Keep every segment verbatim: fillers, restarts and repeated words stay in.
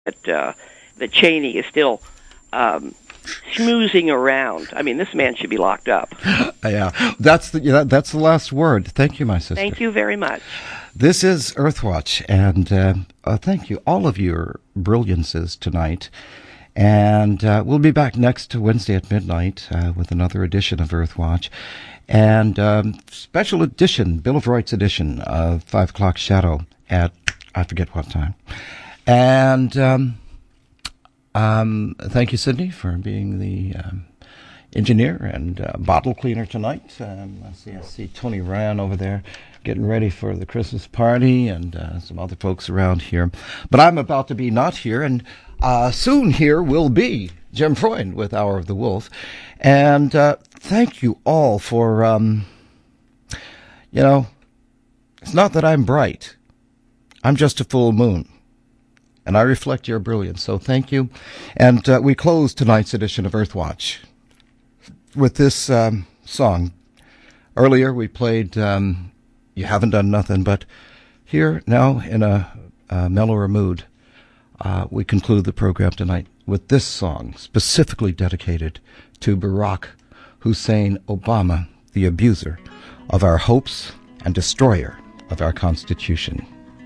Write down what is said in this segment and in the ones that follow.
that uh, that Cheney is still um, schmoozing around. I mean, this man should be locked up. Yeah, that's the yeah, that's the last word. Thank you, my sister. Thank you very much. This is Earthwatch, and uh, uh, thank you, all of your brilliances tonight. And uh, we'll be back next Wednesday at midnight uh, with another edition of Earthwatch. And um, special edition, Bill of Rights edition of five o'clock Shadow at, I forget what time. And um, um, thank you, Sydney, for being the um, engineer and uh, bottle cleaner tonight. Um, I see, I see Tony Ryan over there getting ready for the Christmas party, and uh, some other folks around here. But I'm about to be not here, and uh, soon here will be Jim Freund with Hour of the Wolf. And uh, thank you all for, um, you know, it's not that I'm bright. I'm just a full moon, and I reflect your brilliance. So thank you. And uh, we close tonight's edition of Earthwatch with this um, song. Earlier we played um, You Haven't Done Nothing, but here now in a, a mellower mood, uh, we conclude the program tonight with this song specifically dedicated to Barack Hussein Obama, the abuser of our hopes and destroyer of our Constitution.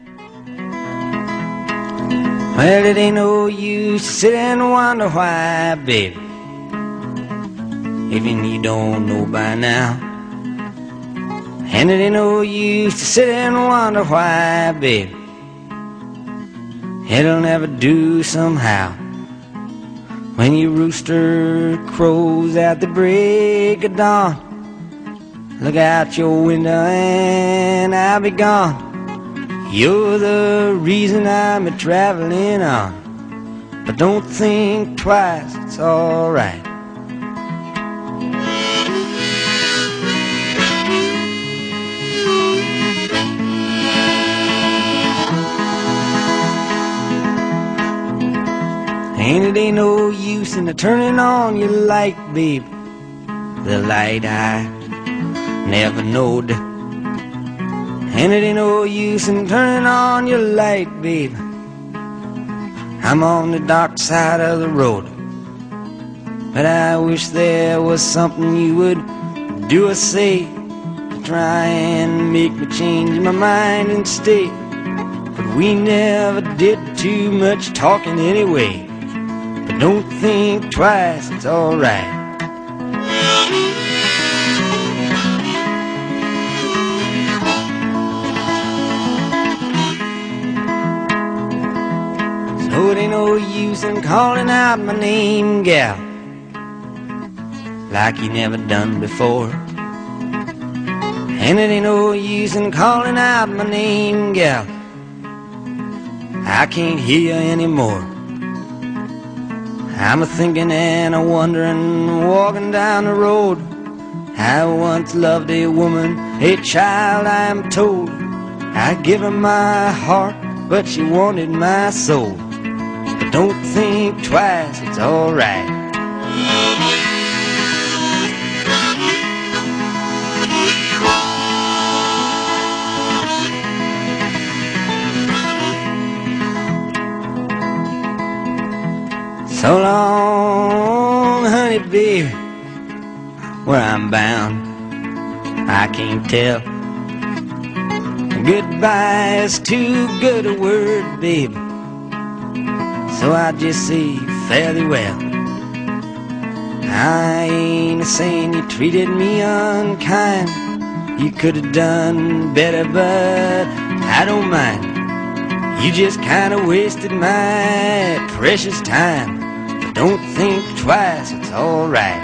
Well, it ain't no use to sit and wonder why, baby, even you don't know by now. And it ain't no use to sit and wonder why, baby, it'll never do somehow. When your rooster crows at the break of dawn, look out your window and I'll be gone. You're the reason I'm a-traveling on, but don't think twice, it's alright. And it ain't no use in the turning on your light, babe, the light I never knowed. And it ain't no use in turning on your light, babe, I'm on the dark side of the road. But I wish there was something you would do or say to try and make me change my mind and stay. But we never did too much talking anyway. But don't think twice, it's alright. So it ain't no use in calling out my name, gal, like you never done before. And it ain't no use in calling out my name, gal, I can't hear you anymore. I'm a-thinking and a-wondering, walking down the road. I once loved a woman, a child I am told. I give her my heart, but she wanted my soul. But don't think twice, it's alright. So long, honey, baby, where I'm bound, I can't tell. Goodbye is too good a word, baby, so I just say fare thee well. I ain't a-saying you treated me unkind. You could have done better, but I don't mind. You just kinda wasted my precious time. Don't think twice, it's alright.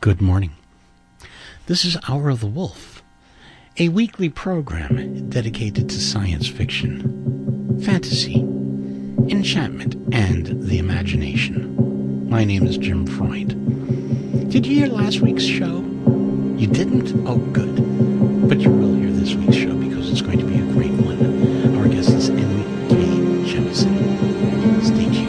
Good morning. This is Hour of the Wolf, a weekly program dedicated to science fiction, fantasy, enchantment, and the imagination. My name is Jim Freund. Did you hear last week's show? You didn't? Oh, good. But you will hear this week's show because it's going to be a great one. Our guest is N K Jemisin. Stay tuned.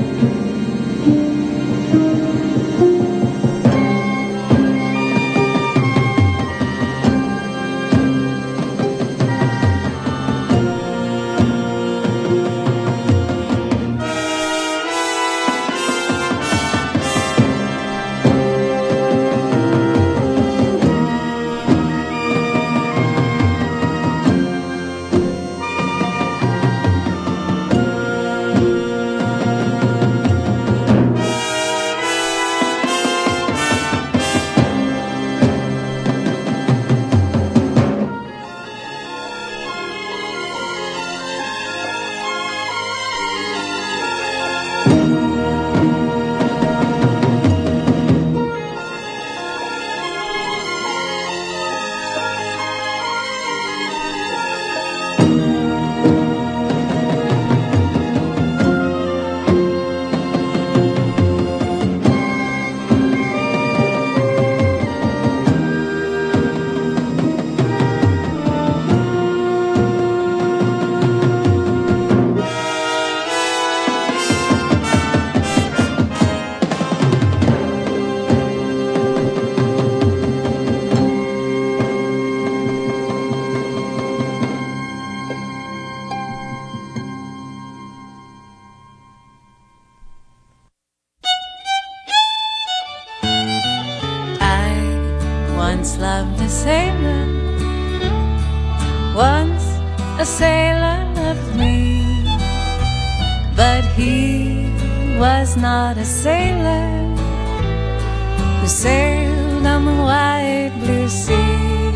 Not a sailor who sailed on the wide blue sea.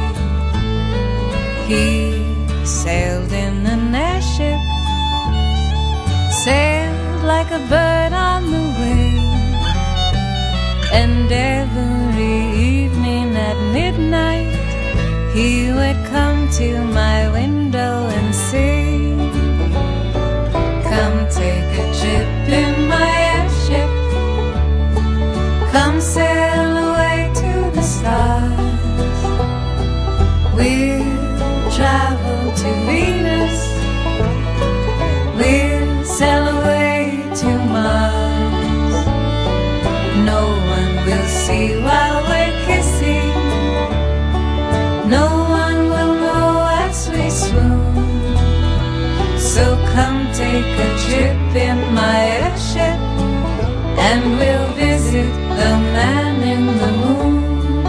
He sailed in an airship, sailed like a bird on the wing, and every evening at midnight he would come to my window and sing. Come take a trip in my airship, come sail away to the stars. We'll travel to Venus, we'll sail away to Mars. No one will see while we're kissing, no one will know as we swoon. So come take a trip in my airship, and we'll visit the man in the moon.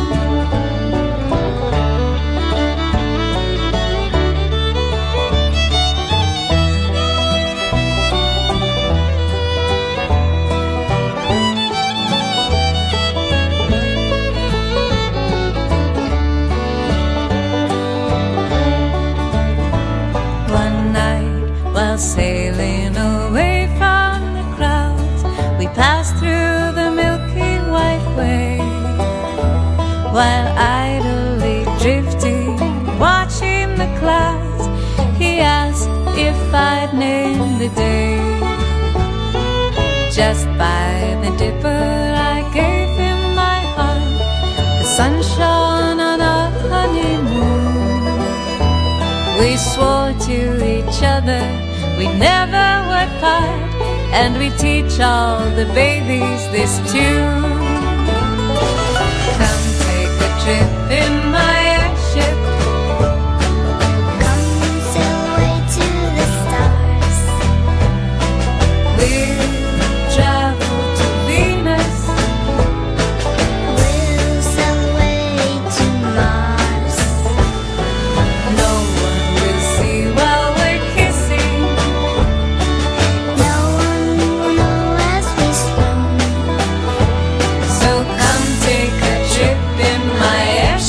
One night while sailing away from the crowds, we passed through the Milky White Way, while idly drifting, watching the clouds. He asked if I'd name the day. Just by the dipper I gave him my heart. The sun shone on our honeymoon. We swore to each other we'd never would part, and we teach all the babies this tune. Come take a trip in my airship, come sail away to the stars. We'll travel to Venus, we'll sail away to Mars. no one will see while we're kissing, no one will know as we swoon. so come take a trip in my airship.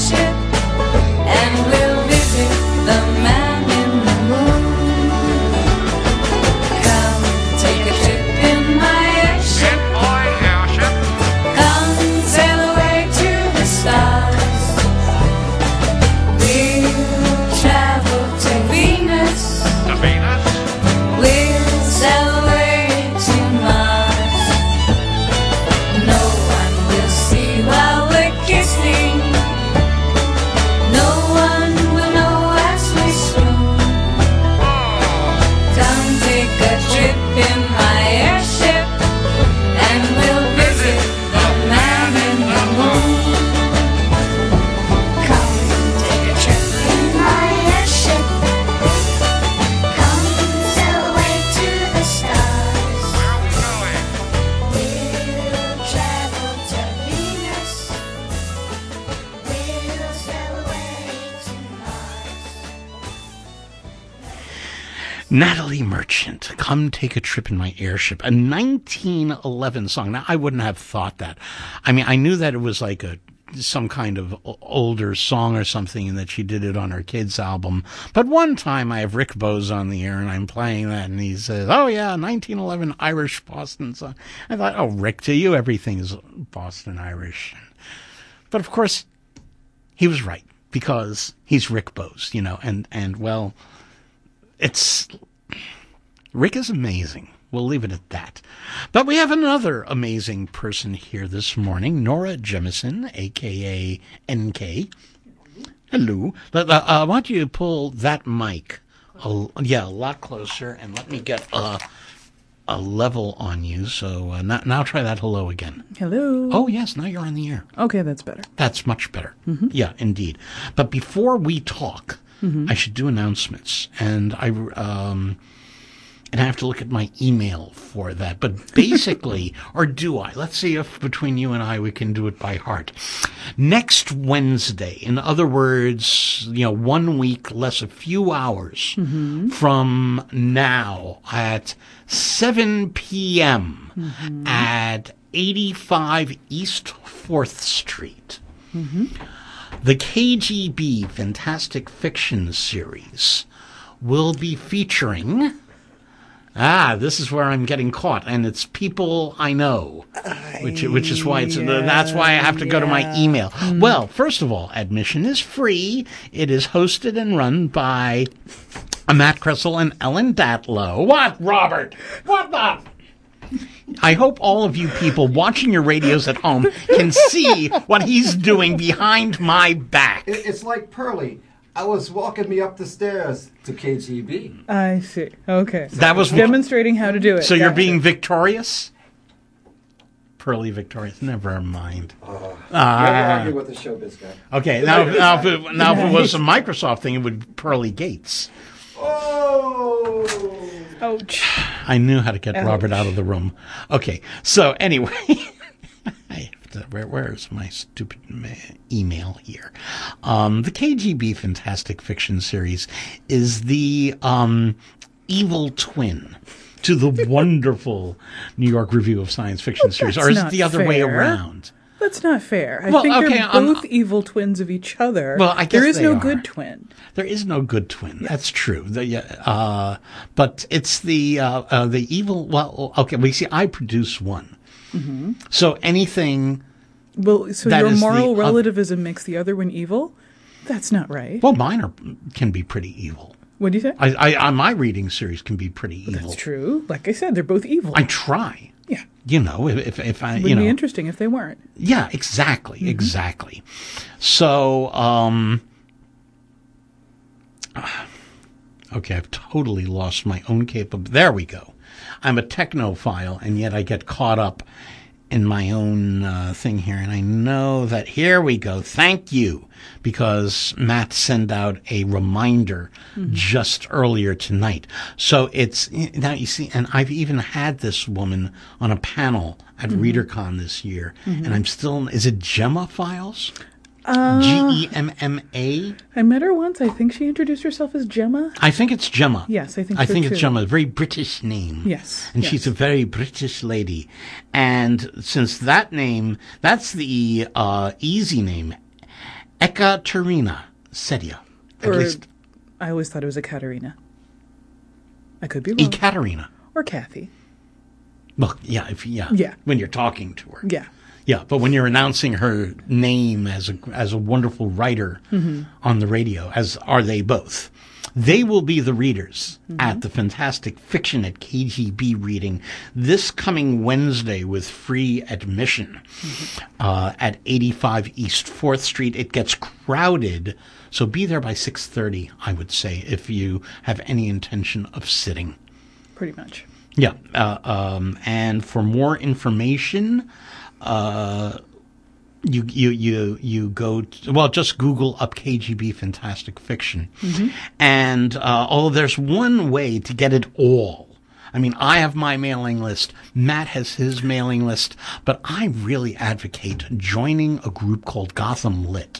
Venus. We'll sail away to Mars. No one will see while we're kissing. No one will know as we swoon. Come take a trip in my airship, and we'll visit the man in the moon. Come take a trip in my airship. Come sail away to the stars. We'll travel to Venus. We'll sail away to Mars. Natalie Merchant, Come Take a Trip in My Airship, a nineteen eleven song. Now, I wouldn't have thought that. I mean, I knew that it was like a some kind of o- older song or something and that she did it on her kids' album. But one time I have Rick Bose on the air and I'm playing that and he says, oh yeah, nineteen eleven Irish Boston song. I thought, oh, Rick, to you everything is Boston Irish. But of course, he was right because he's Rick Bose, you know, and, and well, it's Rick is amazing. We'll leave it at that. But we have another amazing person here this morning, Nora Jemison, a k a. N K. Hello. Let- uh, uh, why don't you pull that mic, a, yeah, a lot closer, and let me get a, a level on you. So uh, now, now try that hello again. Hello. Oh, yes, now you're on the air. Okay, that's better. That's much better. Yeah, indeed. But before we talk, I should do announcements, and I um, and I have to look at my email for that. But basically, or do I? Let's see if between you and I we can do it by heart. Next Wednesday, in other words, you know, one week less a few hours from now at seven p.m. at eighty-five East fourth Street. The K G B Fantastic Fiction series will be featuring... Ah, this is where I'm getting caught, and it's people I know, which which is why it's that's why I have to go to my email. Well, first of all, admission is free. It is hosted and run by Matt Kressel and Ellen Datlow. What, Robert? What the? I hope all of you people watching your radios at home can see what he's doing behind my back. It, it's like Pearlie. I was walking me up the stairs to K G B. I see. Okay. That was Demonstrating how to do it. So you're Gotcha. being victorious? Pearly victorious. Never mind. Never Ah. argue with the showbiz guy. Okay, now, now, if it, now if it was a Microsoft thing, it would be Pearly Gates. Oh! Ouch. I knew how to get Ouch. Robert out of the room. Okay, so anyway, I have to, where, where's my stupid ma- email here? Um, the K G B Fantastic Fiction series is the um, evil twin to the wonderful New York Review of Science Fiction series, or is it not the other way fair. around? That's not fair. I Well, think okay, they're um, both evil twins of each other. Well, I guess there is they no are. good twin. There is no good twin. That's true. The, yeah, uh, but it's the uh, uh, the evil. Well, okay. We see. I produce one. Mm-hmm. So anything. Well, so That your is the moral oth- relativism makes the other one evil? That's not right. Well, mine are, can be pretty evil. What do you say? I, I, I my reading series can be pretty evil. That's true. Like I said, they're both evil. I try. yeah. You know, if if, if I Would you be know. interesting if they weren't. Yeah, exactly, exactly. So, um, okay, I've totally lost my own capability. There we go. I'm a technophile, and yet I get caught up in my own uh, thing here. And I know that, here we go. Thank you, because Matt sent out a reminder just earlier tonight. So it's, now you see, and I've even had this woman on a panel at ReaderCon this year, and I'm still, is it Gemma Files? G E M M A? I met her once. I think she introduced herself as Gemma. I think it's Gemma. Yes, I think I so, think too. it's Gemma, a very British name. Yes, And yes. she's a very British lady. And since that name, that's the uh, easy name, Ekaterina Sedia. At Or- least I always thought it was a Katerina. I could be wrong. Ekaterina. Or Kathy. Well, yeah, if yeah, Yeah. when you're talking to her. Yeah. Yeah, but when you're announcing her name as a as a wonderful writer on the radio, as are they both, they will be the readers at the Fantastic Fiction at K G B reading this coming Wednesday with free admission uh, at eighty-five East fourth Street. It gets crowded, so be there by six thirty, I would say, if you have any intention of sitting. Pretty much. Yeah, uh, um, and for more information, uh, you you you you go to, well, just Google up K G B Fantastic Fiction, and uh, oh, there's one way to get it all. I mean, I have my mailing list. Matt has his mailing list, but I really advocate joining a group called Gotham Lit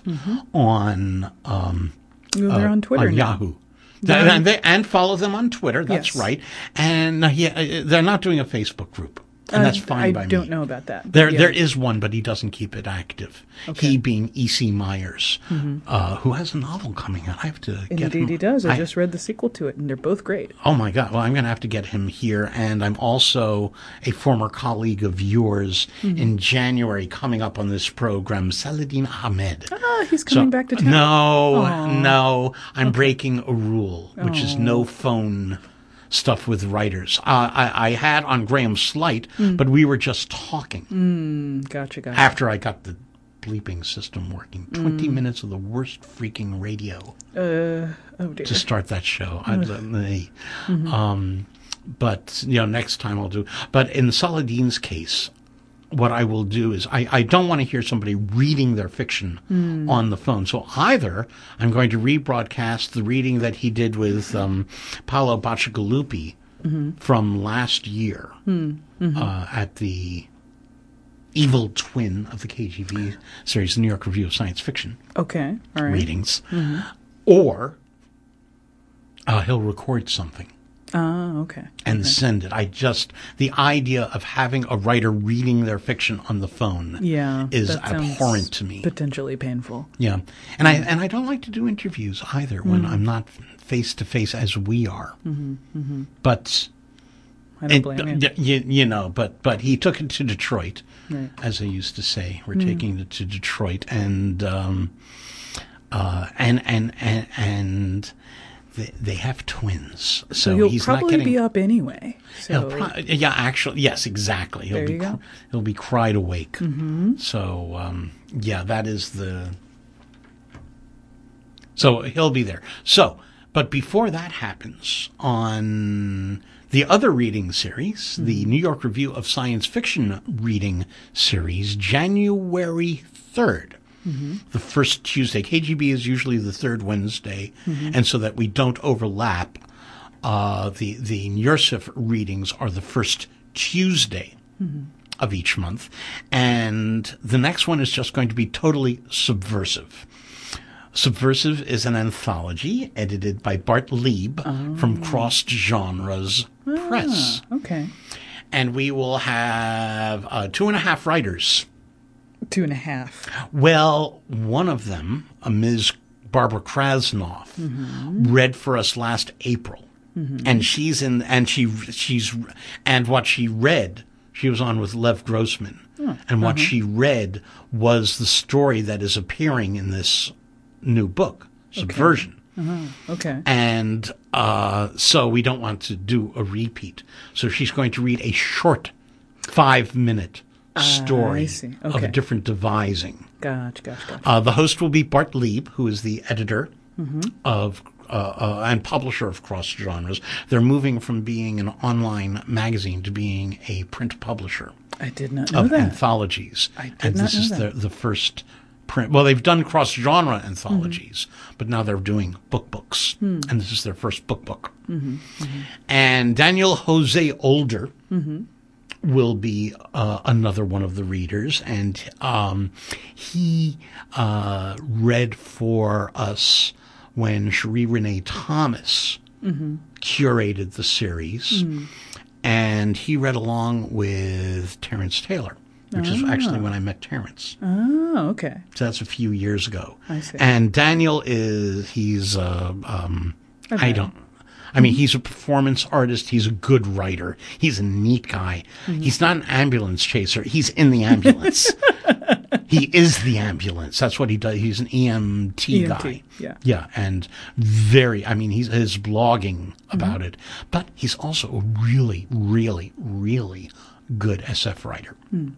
on um, Well, they're uh, on Twitter on now. Yahoo. And, they, and follow them on Twitter. That's Yes. right. And uh, yeah, uh, they're not doing a Facebook group, and Uh, that's fine I by me. don't know about that. There, Yeah. there is one, but he doesn't keep it active. Okay. He being E C. Myers, uh, who has a novel coming out. I have to get him. Indeed, he does. I, I- just read the sequel to it, and they're both great. Oh my God! Well, I'm going to have to get him here, and I'm also a former colleague of yours in January coming up on this program, Saladin Ahmed. Ah, he's coming back to town. No, Aw. no, I'm breaking a rule, which is no phone stuff with writers. Uh, I, I had on Graham Slight, but we were just talking Mm, gotcha, gotcha. after I got the bleeping system working. Twenty minutes of the worst freaking radio Uh, oh dear. to start that show. I, they, um, but you know, next time I'll do. But in Saladin's case, what I will do is I, I don't want to hear somebody reading their fiction on the phone. So either I'm going to rebroadcast the reading that he did with um, Paolo Bacigalupi from last year uh, at the Evil Twin of the K G B series, the New York Review of Science Fiction Okay, all right. readings, or uh, he'll record something Ah, okay. and send it. I just, the idea of having a writer reading their fiction on the phone Yeah, is that sounds abhorrent to me. Potentially painful. Yeah. And I and I don't like to do interviews either when I'm not face to face as we are. Mm-hmm, But I don't it- blame you. y- you, you know, but but he took it to Detroit, Right. as I used to say. We're taking it to Detroit, and um, uh, and and and and they, they have twins, so, So you'll he's not probably getting. be up anyway. He'll So pro- yeah, actually, yes, exactly. He'll There be you go. cr- he'll be cried awake. Mm-hmm. So um, yeah, that is the. So he'll be there. So, but before that happens, on the other reading series, the New York Review of Science Fiction reading series, January third. The first Tuesday. K G B is usually the third Wednesday, and so that we don't overlap, uh, the the Nursif readings are the first Tuesday of each month, and the next one is just going to be totally subversive. Subversive is an anthology edited by Bart Lieb from Crossed Genres Press, okay, and we will have uh, two and a half writers. two and a half. Well, one of them, a Miz Barbara Krasnoff, read for us last April, and she's in, and she she's, and what she read, she was on with Lev Grossman, and what she read was the story that is appearing in this new book, Subversion. Okay. And uh, so we don't want to do a repeat. So she's going to read a short five-minute story I see. of Okay. a different devising. Gotcha, gotcha, gotcha. Uh, the host will be Bart Lieb, who is the editor of uh, uh, and publisher of Cross Genres. They're moving from being an online magazine to being a print publisher I did not know of that. anthologies. I did and not this know is that. the the first print. Well, they've done cross genre anthologies, but now they're doing book books, Hmm. and this is their first book book. Mm-hmm, And Daniel Jose Older will be uh, another one of the readers, and um, he uh, read for us when Cherie Renee Thomas curated the series, and he read along with Terrence Taylor, which is actually when I met Terrence. Oh, okay. So that's a few years ago. I see. And Daniel is, he's, uh, um, I Okay. don't, I mean, he's a performance artist. He's a good writer. He's a neat guy. Mm-hmm. He's not an ambulance chaser. He's in the ambulance. He is the ambulance. That's what he does. He's an E M T, E M T, guy. yeah. Yeah, and very, I mean, he's his blogging about it. But he's also a really, really, really good S F writer.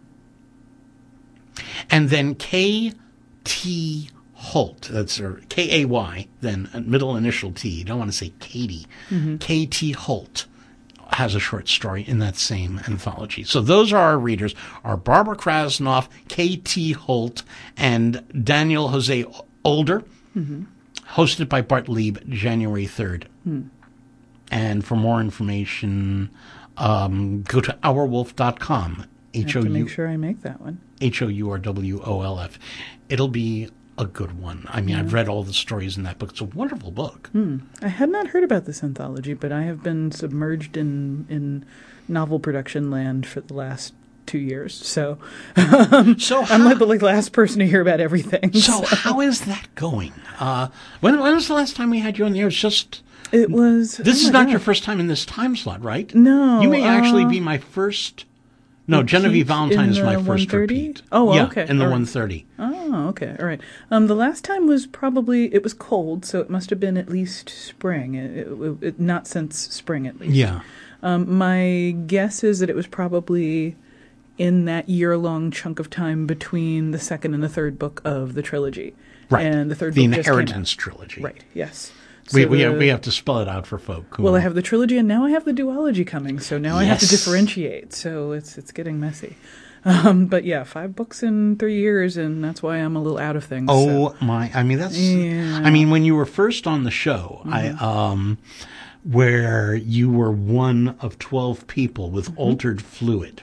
And then K T Holt, that's or K A Y, then a middle initial T. You don't want to say Katie. K T Holt has a short story in that same anthology. So those are our readers, are Barbara Krasnoff, K T Holt, and Daniel Jose Older, hosted by Bart Lieb, January third. And for more information, um, go to our wolf dot com. I have H O to make U sure I make that one. H O U R W O L F. It'll be a good one. I mean, I've read all the stories in that book. It's a wonderful book. I had not heard about this anthology, but I have been submerged in, in novel production land for the last two years. So, So I'm how, like the like, last person to hear about everything. so how is that going? Uh, when, when was the last time we had you on the air? It's just... It was... This oh is my not God. your first time in this time slot, right? No. You may actually uh, be my first... No, Genevieve repeat Valentine in is my the first one thirty? repeat. Oh, yeah, okay. in the All right. one thirty. Oh, okay. All right. Um, the last time was probably... It was cold, so it must have been at least spring. It, it, it, not since spring, at least. Yeah. Um, my guess is that it was probably in that year-long chunk of time between the second and the third book of the trilogy. Right. And the third The book just came out. Inheritance trilogy. Right, yes. We, So we, the- have, we have to spell it out for folk. Who, Well, I have the trilogy, and now I have the duology coming, so now I have to Yes. differentiate. So it's it's getting messy. Um, but yeah, five books in three years, and that's why I'm a little out of things. Oh so. my! I mean, that's. Yeah. I mean, when you were first on the show, I um, where you were one of twelve people with altered fluid,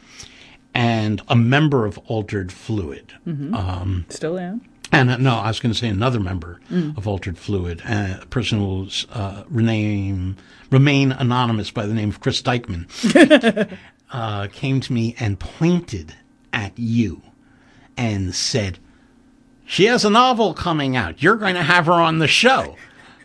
and a member of altered fluid. Um, Still am. and uh, no, I was going to say another member of altered fluid, uh, a person who will uh, rename remain anonymous by the name of Chris Dykman. Uh, came to me and pointed at you and said, "She has a novel coming out. You're going to have her on the show."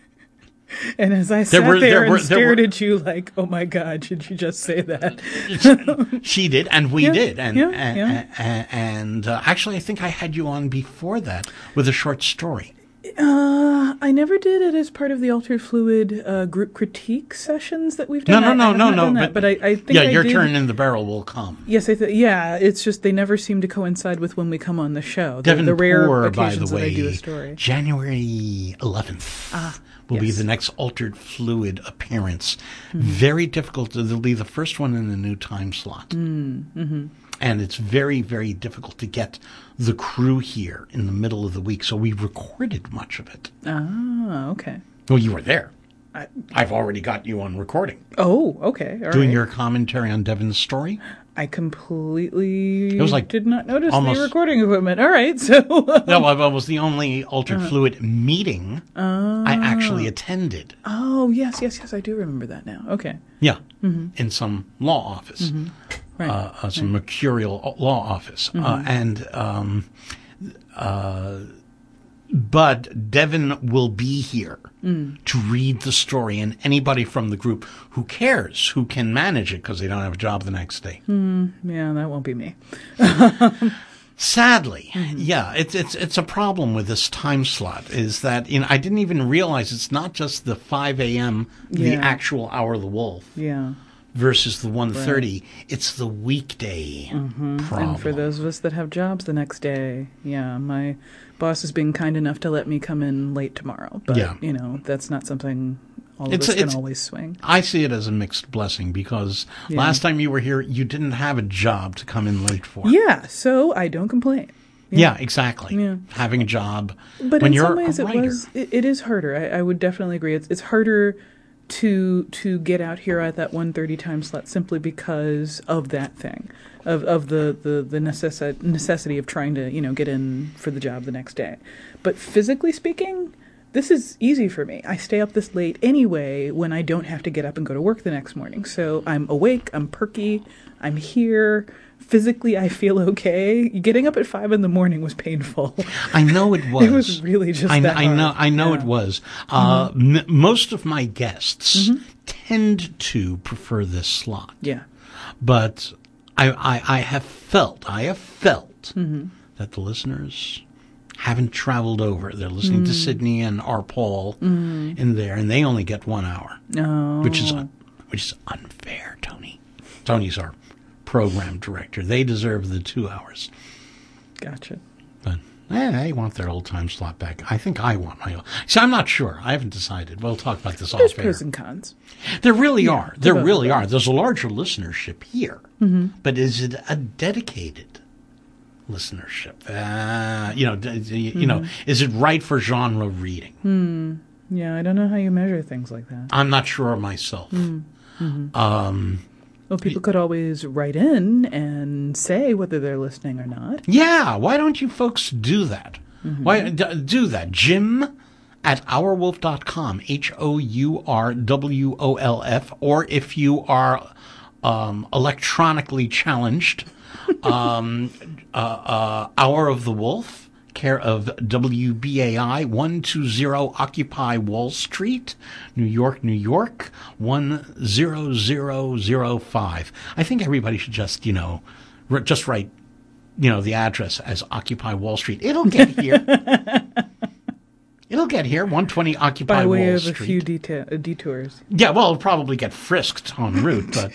And as I sat were- there, there and were- there stared were- at you like, oh my God, should you just say that? She did, and we Yeah, did, and yeah, and, yeah. and, and uh, actually, I think I had you on before that with a short story. Uh, I never did it as part of the Altered Fluid uh, group critique sessions that we've No, done. no, I- I no, have no, not no. done that, but, I, I think yeah, I your did. turn in the barrel will come. Yes, I th- yeah. It's just they never seem to coincide with when we come on the show. The, Devin the rare Poor, by the occasions that I do a way, story. January eleventh Ah, will be yes. the next Altered Fluid appearance. Mm-hmm. Very difficult. It'll be the first one in the new time slot. Mm-hmm. And it's very, very difficult to get the crew here in the middle of the week. So we recorded much of it. Ah, okay. Well, you were there. I, I've already got you on recording. oh, okay. All Doing right. your commentary on Devin's story. I completely It was like did not notice almost- the recording equipment. All right, so No, well, it was the only Altered Uh-huh. Fluid meeting I actually attended. oh yes, yes, yes, I do remember that now. Okay, Yeah, Mm-hmm. in some law office, right. uh, uh, some mercurial law office, uh, Mm-hmm. and um, uh, but Devin will be here Mm. to read the story, and anybody from the group who cares, who can manage it because they don't have a job the next day. yeah, that won't be me. Sadly, Mm-hmm. yeah, it's it's it's a problem with this time slot. Is that you know I didn't even realize it's not just the five a.m. the Yeah. actual hour of the wolf Yeah, versus the one thirty. It's the weekday problem. and for those of us that have jobs the next day, yeah, my boss is being kind enough to let me come in late tomorrow. But Yeah. you know, that's not something all of It's- us can it's- always swing. I see it as a mixed blessing because Yeah. last time you were here, you didn't have a job to come in late for. Yeah, so I don't complain. Yeah, exactly. Yeah. Having a job But when in you're some ways, a it writer. was it, it is harder. I, I would definitely agree. It's it's harder to to get out here at that one thirty time slot simply because of that thing, of of the the the necessi- necessity of trying to you know get in for the job the next day. But physically speaking, this is easy for me. I stay up this late anyway when I don't have to get up and go to work the next morning. So I'm awake. I'm perky. I'm here. Physically, I feel okay. Getting up at five in the morning was painful. I know it was. It was really just I, that I know. hard. I know Yeah. Mm-hmm. it was. Uh, m- most of my guests tend to prefer this slot, Yeah. but I, I, I have felt. I have felt Mm-hmm. that the listeners haven't traveled over. They're listening to Sydney and R. Paul in there, and they only get one hour, Oh. which is un- which is unfair, Tony. Tony's our program director. They deserve the two hours. Gotcha. But eh, they want their old time slot back. I think I want my old. See, I'm not sure. I haven't decided. We'll talk about this There's off air. pros and cons. There really are. There both really of are. There's a larger listenership here. Mm-hmm. But is it a dedicated listenership? Uh, you know, d- d- you know, Mm-hmm. is it right for genre reading? Hmm. Yeah, I don't know how you measure things like that. I'm not sure myself. Mm-hmm. Um, Well, people could always write in and say whether they're listening or not. yeah, why don't you folks do that? Mm-hmm. Why d- do that? Jim at our wolf dot com, H O U R W O L F, or if you are um, electronically challenged, um, uh, uh, Hour of the Wolf, care of W B A I, one two zero Occupy Wall Street, New York, New York, one zero zero zero five. I think everybody should just, you know, r- just write, you know, the address as Occupy Wall Street. It'll get here. It'll get here, one twenty Occupy By way Wall of Street. a few deta- uh, detours. Yeah, well, it'll probably get frisked en route, but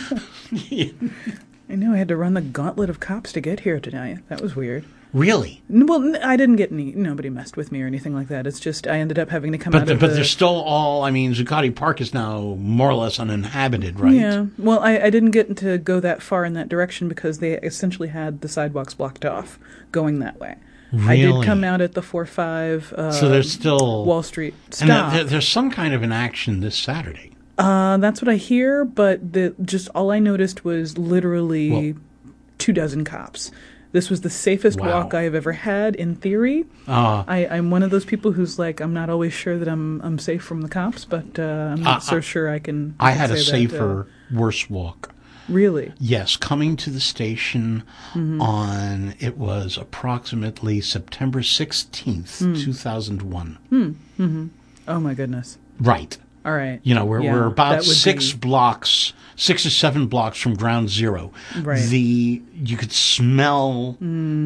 I know I had to run the gauntlet of cops to get here tonight. That was weird. really. N- Well, n- I didn't get any. Nobody messed with me or anything like that. It's just I ended up having to come But out the, of but the. they're still all, I mean, Zuccotti Park is now more or less uninhabited, right? Yeah. Well, I, I didn't get to go that far in that direction because they essentially had the sidewalks blocked off going that way. I did Really? come out at the four five. Uh, So there's still... Wall Street And stop. there, there's some kind of an action this Saturday. Uh, that's what I hear, but the just all I noticed was literally Well- two dozen cops. This was the safest Wow. walk I have ever had, in theory. Uh, I, I'm one of those people who's like, I'm not always sure that I'm I'm safe from the cops, but uh, I'm not Uh, so sure I can. I can had a say that, safer, worse walk. uh, really? Yes, coming to the station Mm-hmm. on, it was approximately September sixteenth, Hmm. two thousand one. Oh my goodness! Right. All right. You know, we're, Yeah, we're that about would six be- blocks, six or seven blocks from ground zero. Right. The, you could smell,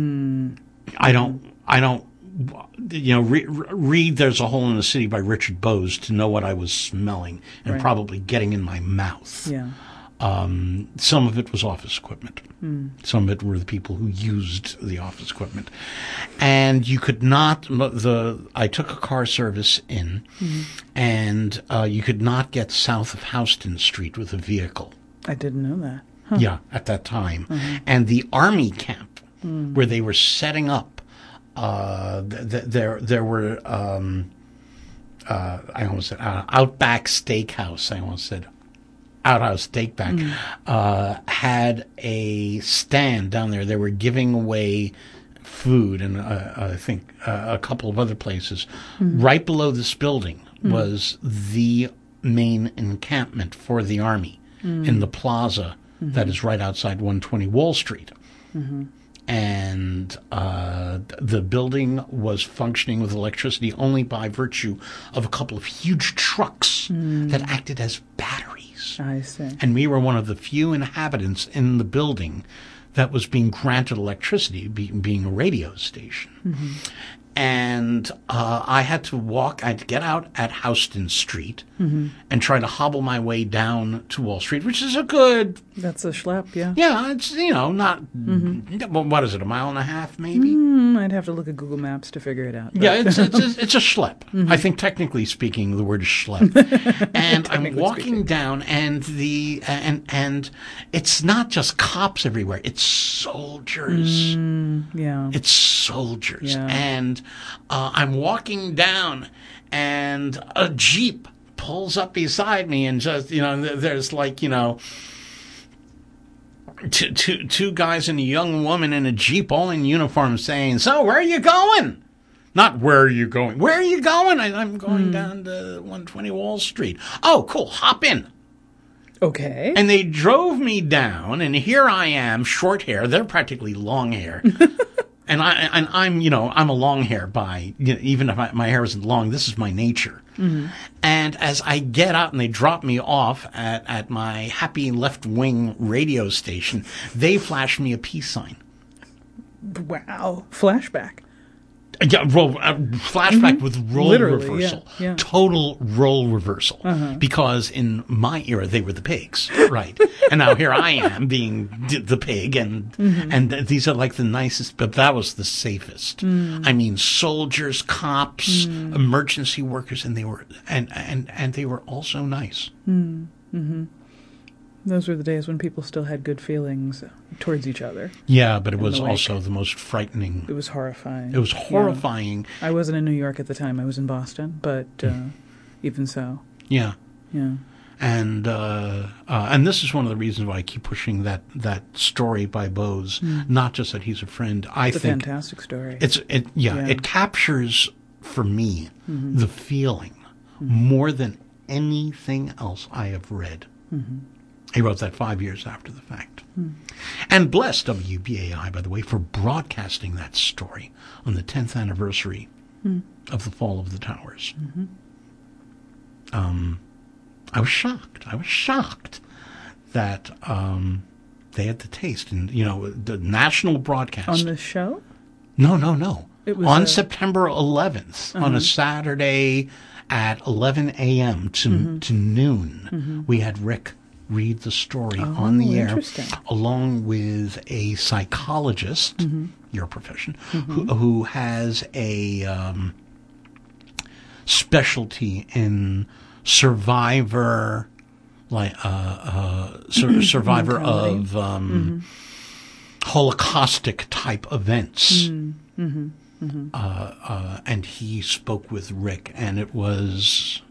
I don't, I don't, you know, re, re- read There's a Hole in the City by Richard Bowes to know what I was smelling and Right. probably getting in my mouth. Yeah. Um, some of it was office equipment. Some of it were the people who used the office equipment. And you could not, the I took a car service in, and uh, you could not get south of Houston Street with a vehicle. I didn't know that. Yeah, at that time. And the army camp, where they were setting up, uh, th- th- there there were, um, uh, I almost said, uh, Outback Steakhouse, I almost said, Outhouse Steakback, uh, had a stand down there. They were giving away food, and uh, I think uh, a couple of other places. Right below this building was the main encampment for the Army in the plaza that is right outside one twenty Wall Street. And uh, the building was functioning with electricity only by virtue of a couple of huge trucks that acted as batteries. I see. And we were one of the few inhabitants in the building that was being granted electricity, be, being a radio station. And uh, I had to walk, I had to get out at Houston Street and try to hobble my way down to Wall Street, which is a good, That's a schlep. Yeah. yeah, it's, you know, not, well, what is it, a mile and a half maybe? Hmm, I'd have to look at Google Maps to figure it out. but- Yeah, it's it's a, it's a schlep. I think technically speaking, the word is schlep. And I'm Technically walking speaking. down, and the and and it's not just cops everywhere; it's soldiers. yeah. It's soldiers, Yeah. and uh, I'm walking down, and a Jeep pulls up beside me, and just you know, th- there's like you know. Two, two, two guys and a young woman in a Jeep, all in uniform, saying, "So, where are you going?" Not where are you going. Where are you going? I, I'm going down to one twenty Wall Street. Oh, cool. Hop in. Okay. And they drove me down, and here I am, short hair. They're practically long hair. And I and I'm you know I'm a long hair by you know, even if I, my hair isn't long, this is my nature. And as I get out and they drop me off at, at my happy left wing radio station, they flash me a peace sign. Wow. Flashback. Yeah, roll, uh, flashback with role Literally, reversal. yeah, yeah. Total role reversal. Uh-huh. Because in my era, they were the pigs, right? And now here I am being d- the pig, and Mm-hmm. and th- these are like the nicest, but that was the safest. Mm. I mean, soldiers, cops, emergency workers, and they were and and and they were also nice. Those were the days when people still had good feelings towards each other. Yeah, but it In was the wake. also the most frightening. It was horrifying. It was horrifying. I wasn't in New York at the time. I was in Boston, but uh, even so, Yeah. yeah. And uh, uh, and this is one of the reasons why I keep pushing that, that story by Bose. Not just that he's a friend. I It's a think fantastic story. it's it. Yeah, Yeah. it captures for me the feeling more than anything else I have read. He wrote that five years after the fact. And bless W B A I, by the way, for broadcasting that story on the tenth anniversary of the fall of the towers. Um, I was shocked. I was shocked that um, they had the taste. And, you know, the national broadcast. On this show? No, no, no. It was on a- September eleventh, on a Saturday at eleven a.m. to, to noon, we had Rick read the story on the air, interesting. along with a psychologist, your profession, who, who has a um, specialty in survivor, like uh, uh, sur- survivor Mentality. of um, Holocaustic type events. Uh, uh, and he spoke with Rick, and it was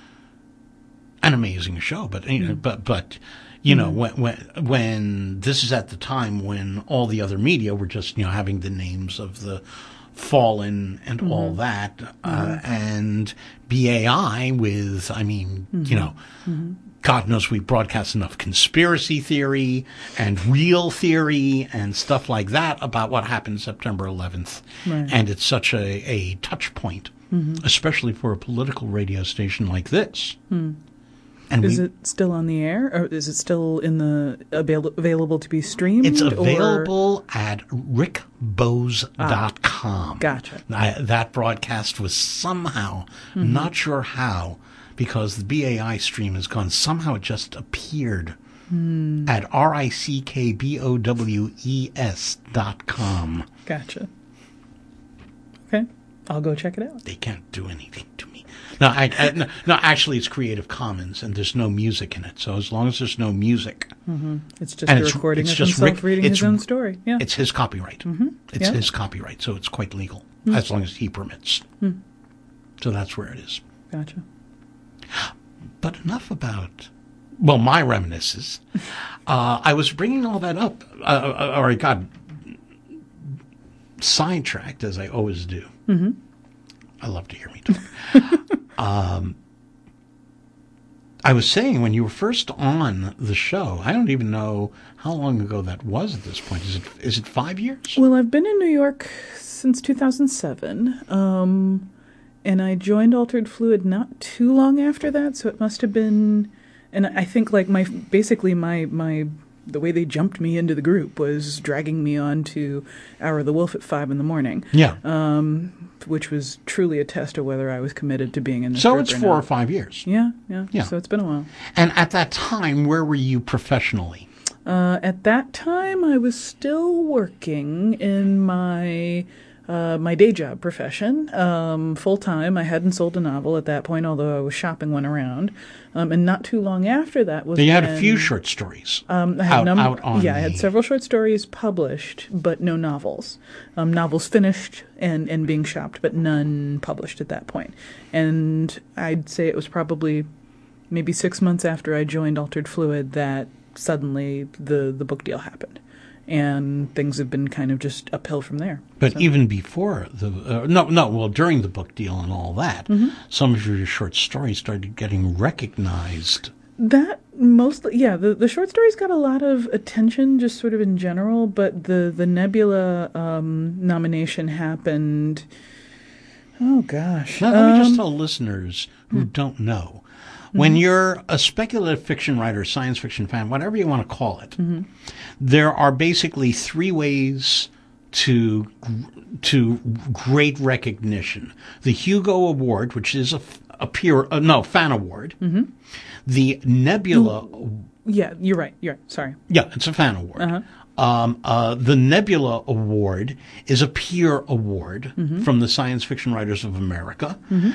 an amazing show. But you know, but but you know, when when when this is at the time when all the other media were just, you know, having the names of the fallen and all that, uh, and B A I with, I mean, you know. God knows we broadcast enough conspiracy theory and real theory and stuff like that about what happened September eleventh. Right. And it's such a, a touch point, especially for a political radio station like this. And Is we, it still on the air, or is it still in the avail- available to be streamed? it's or- available at rick bose dot com. Gotcha. I, that broadcast was somehow, not sure how, because the B A I stream is gone. Somehow it just appeared at R I C K B O W E S dot com. Gotcha. Okay, I'll go check it out. They can't do anything to me. No, I, I, no, no, actually it's Creative Commons, and there's no music in it. So as long as there's no music, It's just And a it's- recording it's of just himself Rick- reading it's- his own story. Yeah. it's his copyright. Mm-hmm. It's Yeah. his copyright, so it's quite legal, as long as he permits. So that's where it is. Gotcha. But enough about, well, my reminiscences. Uh, I was bringing all that up, uh, or I got sidetracked, as I always do. Mm-hmm. I love to hear me talk. um, I was saying, when you were first on the show, I don't even know how long ago that was at this point. Is it is it five years? Well, I've been in New York since two thousand seven, um, and I joined Altered Fluid not too long after that, so it must have been. And I think, like, my basically my my the way they jumped me into the group was dragging me on to Hour of the Wolf at five in the morning, Yeah. um, which was truly a test of whether I was committed to being in this so group it's or four or not. five years. Yeah, yeah, Yeah. So it's been a while. And at that time, where were you professionally? Uh, at that time, I was still working in my uh, my day job profession, um, full time. I hadn't sold a novel at that point, although I was shopping one around. Um, and not too long after that was You had a when, few short stories Um, I had out, num- out on yeah, I had the- several short stories published, but no novels. Um, novels finished and, and being shopped, but none published at that point. And I'd say it was probably maybe six months after I joined Altered Fluid that suddenly the, the book deal happened. And things have been kind of just uphill from there. But So- even before the uh, no no well during the book deal and all that, Mm-hmm. some of your short stories started getting recognized. That mostly, yeah, the, the short stories got a lot of attention just sort of in general, but the, the Nebula um, nomination happened, oh gosh. Now, let me just Um, tell listeners who hmm. don't know. When you're a speculative fiction writer, science fiction fan, whatever you want to call it, Mm-hmm. there are basically three ways to to great recognition. The Hugo Award, which is a, a peer, uh, no, fan award. Mm-hmm. The Nebula. Yeah, you're right. You're right. Sorry. Yeah, it's a fan award. Uh-huh. Um, uh, the Nebula Award is a peer award Mm-hmm. from the Science Fiction Writers of America. Mm-hmm.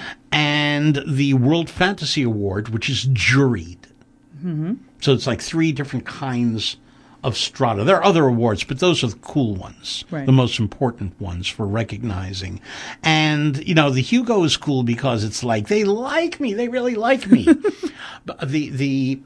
And the World Fantasy Award, which is juried. Mm-hmm. So it's like three different kinds of strata. There are other awards, but those are the cool ones, Right. the most important ones for recognizing. And, you know, the Hugo is cool because it's like, they like me, they really like me. But the, the,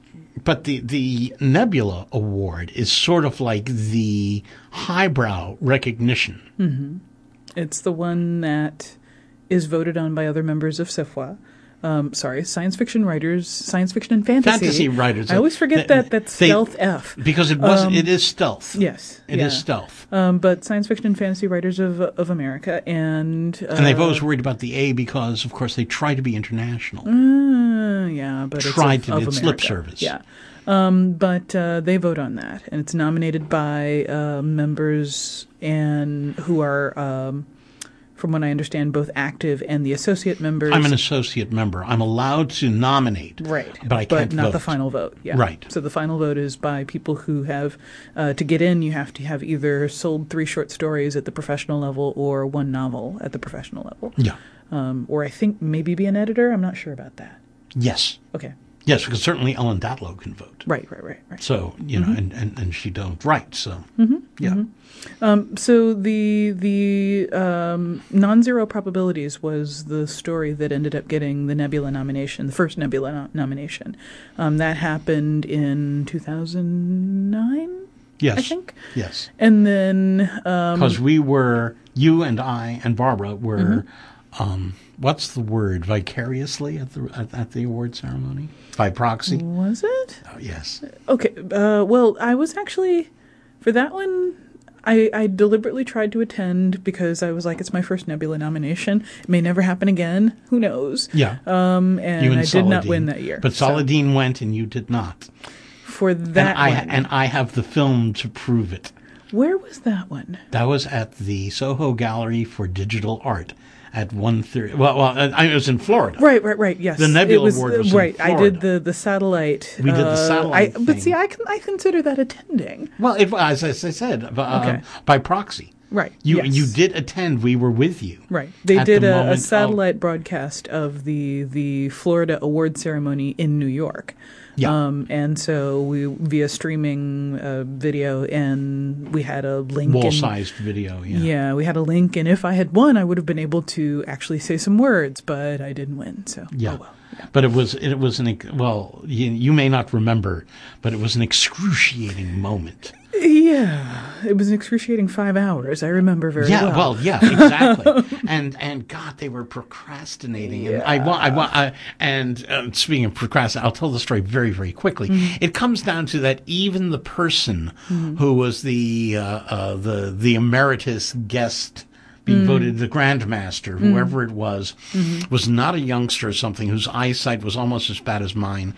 but the, the Nebula Award is sort of like the highbrow recognition. Mm-hmm. It's the one that is voted on by other members of C F W A. Um, sorry, science fiction writers, science fiction and fantasy. Fantasy writers. I always forget They- that that's they- stealth F. Because it was, Um, it is stealth. Yes, It is yeah. stealth. Um, but Science Fiction and Fantasy Writers of of America, and uh, And they've always worried about the A because, of course, they try to be international. uh, yeah, but Tried it's to of, be- of it's lip America. service. Yeah, um, but uh, they vote on that, and it's nominated by uh, members and who are, um, from what I understand, both active and the associate members. I'm an associate member. I'm allowed to nominate, Right, but I can't not vote. the final vote. Yeah, Right. So the final vote is by people who have uh, to get in. You have to have either sold three short stories at the professional level or one novel at the professional level. Yeah. Um, or I think maybe be an editor. I'm not sure about that. Yes. Okay. Yes, because certainly Ellen Datlow can vote. Right, right, right, right. So, you know, and, and, and she don't write, so, Mm-hmm. yeah. Um, so the the um, non-zero probabilities was the story that ended up getting the Nebula nomination, the first Nebula no- nomination. Um, that happened in two thousand nine, Yes. I think. Yes. And then um, Because we were, you and I and Barbara were, Mm-hmm. um, what's the word, vicariously at the at, at the award ceremony? By proxy? was it? Oh, yes. Okay. Uh, well, I was actually for that one. I, I deliberately tried to attend because I was like, it's my first Nebula nomination. It may never happen again. Who knows? Yeah. Um, and, You and I did not Saladin. win that year. But so Saladin went and you did not. for that and I one. and I have the film to prove it. Where was that one? That was at the Soho Gallery for Digital Art at one thirty. Well, well, I, it was in Florida. Right, right, right. Yes, The Nebula it was, Award was in right. I Florida. did the the satellite. We did the uh, satellite I, but thing. see, I can I consider that attending. Well, it, as I said, uh, Okay. by proxy. Right. You yes. you did attend. We were with you. Right. They at did the a, a moment of- satellite broadcast of the the Florida award ceremony in New York. Yeah. Um, and so we via streaming uh, video, and we had a link. in- Wall-sized video. Yeah. Yeah, we had a link, and if I had won, I would have been able to actually say some words, but I didn't win. So Yeah. oh well. Yeah. But it was it was an ex- well you, you may not remember, but it was an excruciating moment. Yeah, it was an excruciating five hours. I remember very Yeah, well. well, yeah, exactly. and and God, they were procrastinating. And I want, I want, I, and uh, speaking of procrastinating, I'll tell the story very, very quickly. Mm-hmm. It comes down to that even the person who was the uh, uh, the the emeritus guest. Being voted the Grandmaster, whoever it was, was not a youngster or something whose eyesight was almost as bad as mine,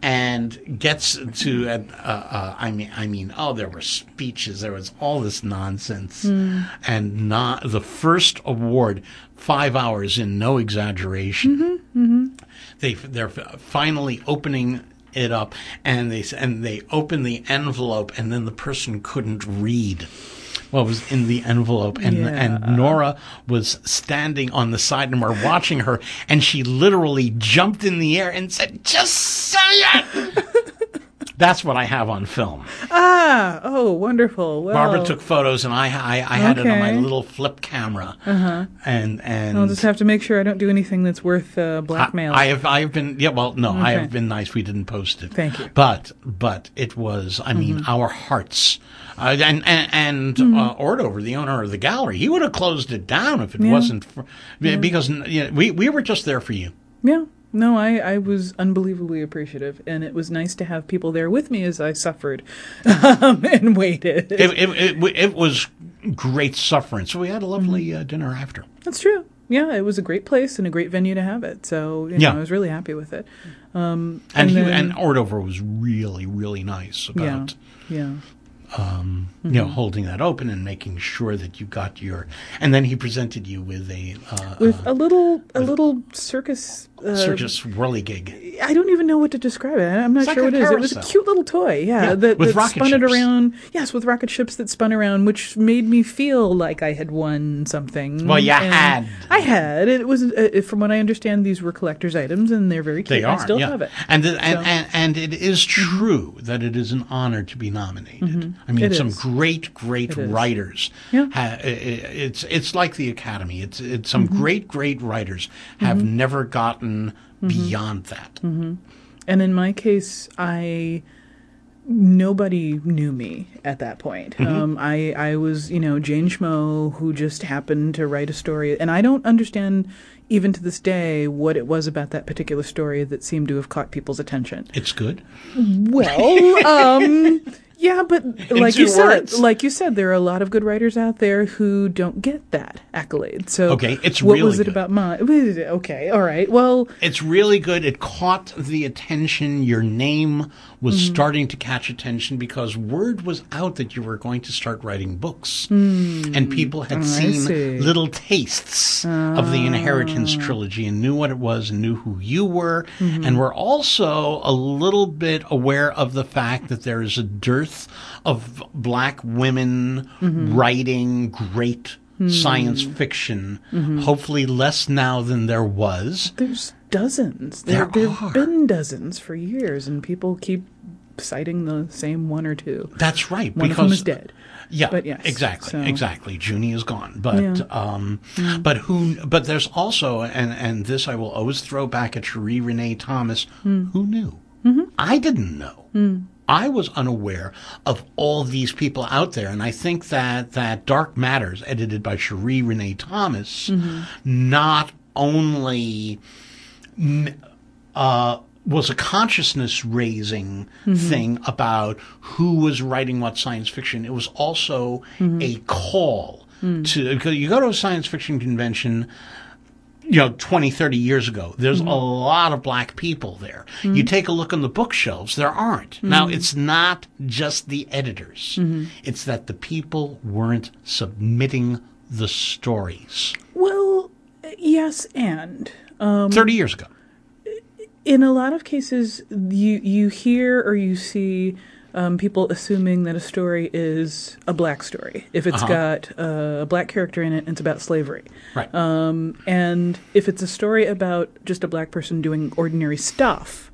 and gets to, uh, uh, I mean, I mean, oh, there were speeches, there was all this nonsense, and not the first award, five hours in, no exaggeration. They they're finally opening it up, and they and they open the envelope, and then the person couldn't read what was in the envelope, and Yeah. and Nora was standing on the side, and we're watching her, and she literally jumped in the air and said, "Just say it." That's what I have on film. Ah, oh, wonderful. Well, Barbara took photos, and I I, I had it on my Okay. little flip camera, uh-huh. and and I'll just have to make sure I don't do anything that's worth uh, I, blackmail. I have I have been yeah well no I Okay. have been nice, we didn't post it. Thank you. But but it was I mean our hearts. Uh, and and, and Mm-hmm. uh, Ordover, the owner of the gallery, he would have closed it down if it Yeah. wasn't for, because you know, we we were just there for you. Yeah. No, I, I was unbelievably appreciative, and it was nice to have people there with me as I suffered um, and waited. It, it, it, it was great suffering. So we had a lovely Mm-hmm. uh, dinner after. That's true. Yeah, it was a great place and a great venue to have it. So you know, Yeah. I was really happy with it. Um, And and he, then- and Ordover was really really nice yeah, about yeah. um, you know, holding that open and making sure that you got your, and then he presented you with a uh, With uh, a little a little circus. Uh, circus whirligig. I don't even know what to describe it. I'm not It's sure like what a it is. It was a carousel. cute little toy, yeah, Yeah, that, with that rocket spun it ships. around. Yes, with rocket ships that spun around, which made me feel like I had won something. Well, you And had. I had. It was, uh, from what I understand, these were collector's items, and they're very cute. They are. I still yeah. have it. And, the, and, So- and and it is true that it is an honor to be nominated. I mean, It some is. great, great It is. writers. Yeah. Ha, i- i- it's it's like the Academy. It's it's some Mm-hmm. great, great writers have never gotten beyond that. And in my case, I nobody knew me at that point. Um, I I was, you know, Jane Schmo who just happened to write a story, and I don't understand even to this day what it was about that particular story that seemed to have caught people's attention. It's good. Well, um, yeah, but like two you said, words. like you said, there are a lot of good writers out there who don't get that accolade. So, Okay, it's what really was it good. about mine? Okay, all right. Well, It's really good. It caught the attention. Your name was starting to catch attention because word was out that you were going to start writing books. And people had I seen see. little tastes of the Inheritance trilogy and knew what it was and knew who you were. And were also a little bit aware of the fact that there is a dearth of black women writing great science fiction. Hopefully less now than there was. there's dozens. There There, are. have been dozens for years, and people keep citing the same one or two. That's right. One because of them is dead. Yeah, But yes, exactly, so- exactly. Junie is gone, but Yeah. um, but who? But there's also, and and this I will always throw back at Cherie Renee Thomas. Hmm. Who knew? Mm-hmm. I didn't know. I was unaware of all these people out there, and I think that that Dark Matters, edited by Cherie Renee Thomas, Mm-hmm. not only uh, was a consciousness raising thing about who was writing what science fiction. It was also a call to, because you go to a science fiction convention, you know, twenty, thirty years ago, there's a lot of black people there. You take a look on the bookshelves, there aren't. Now, it's not just the editors. It's that the people weren't submitting the stories. Well, yes, and um, thirty years ago. in a lot of cases, you you hear or you see um, people assuming that a story is a black story if it's Uh-huh. got uh, a black character in it and it's about slavery. Right. Um, and if it's a story about just a black person doing ordinary stuff,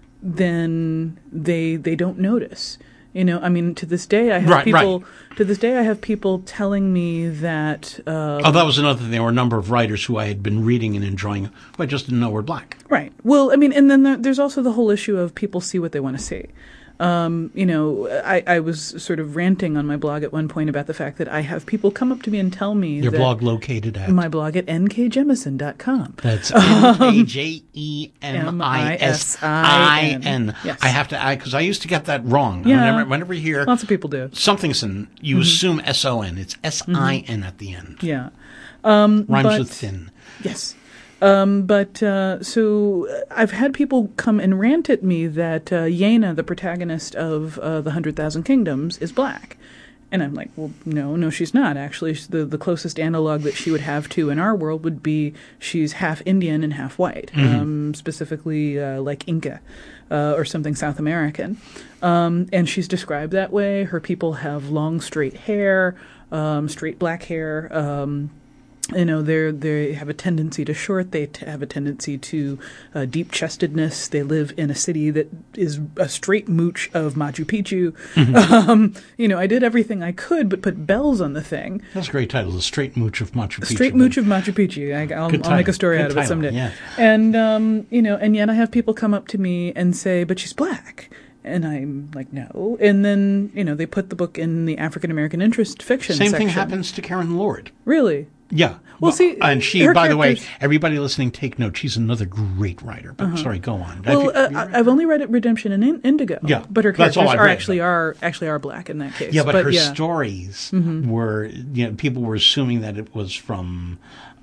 then they they don't notice. You know, I mean, to this day, I have Right, people. right. To this day, I have people telling me that. Uh, Oh, that was another thing. There were a number of writers who I had been reading and enjoying, who I just didn't know were black. Right. Well, I mean, and then there, there's also the whole issue of people see what they want to see. Um, you know, I, I was sort of ranting on my blog at one point about the fact that I have people come up to me and tell me Your that blog located at? my blog at n k jemison dot com. That's N A J E M I S I N. Yes. I have to add, because I used to get that wrong. Yeah. Whenever, whenever you hear Lots of people do. somethingson, you assume S O N. It's S I N at the end. Yeah. Um, Rhymes but- with thin. Yes. Um, but uh, so uh, I've had people come and rant at me that uh, Yena, the protagonist of uh, The Hundred Thousand Kingdoms, is black. And I'm like, well, no, no, she's not. Actually, She's the, the closest analog that she would have to in our world would be she's half Indian and half white, um, specifically uh, like Inca uh, or something South American. Um, and she's described that way. Her people have long, straight hair, um, straight black hair. Um, You know, they they have a tendency to short. They t- have a tendency to uh, deep chestedness. They live in a city that is a straight mooch of Machu Picchu. Um, you know, I did everything I could, but put bells on the thing. That's a great title, The Straight Mooch of Machu Picchu. Straight mooch of Machu Picchu. I, I'll, Good I'll make title. a story Good out of it title, someday. yeah. And um, you know, and yet I have people come up to me and say, "But she's black." And I'm like, no. And then, you know, they put the book in the African American interest fiction Same section. thing happens to Karen Lord. Really? Yeah. Well, see, and she, her by the way, characters- everybody listening, take note. She's another great writer. But sorry, go on. Have Well, you- uh, have you read I- I've her? only read it Redemption and in- Indigo. Yeah, but her that's all characters I've are read, actually though. are actually are black in that case. Yeah, but, her yeah. Mm-hmm. stories were, you know, people were assuming that it was from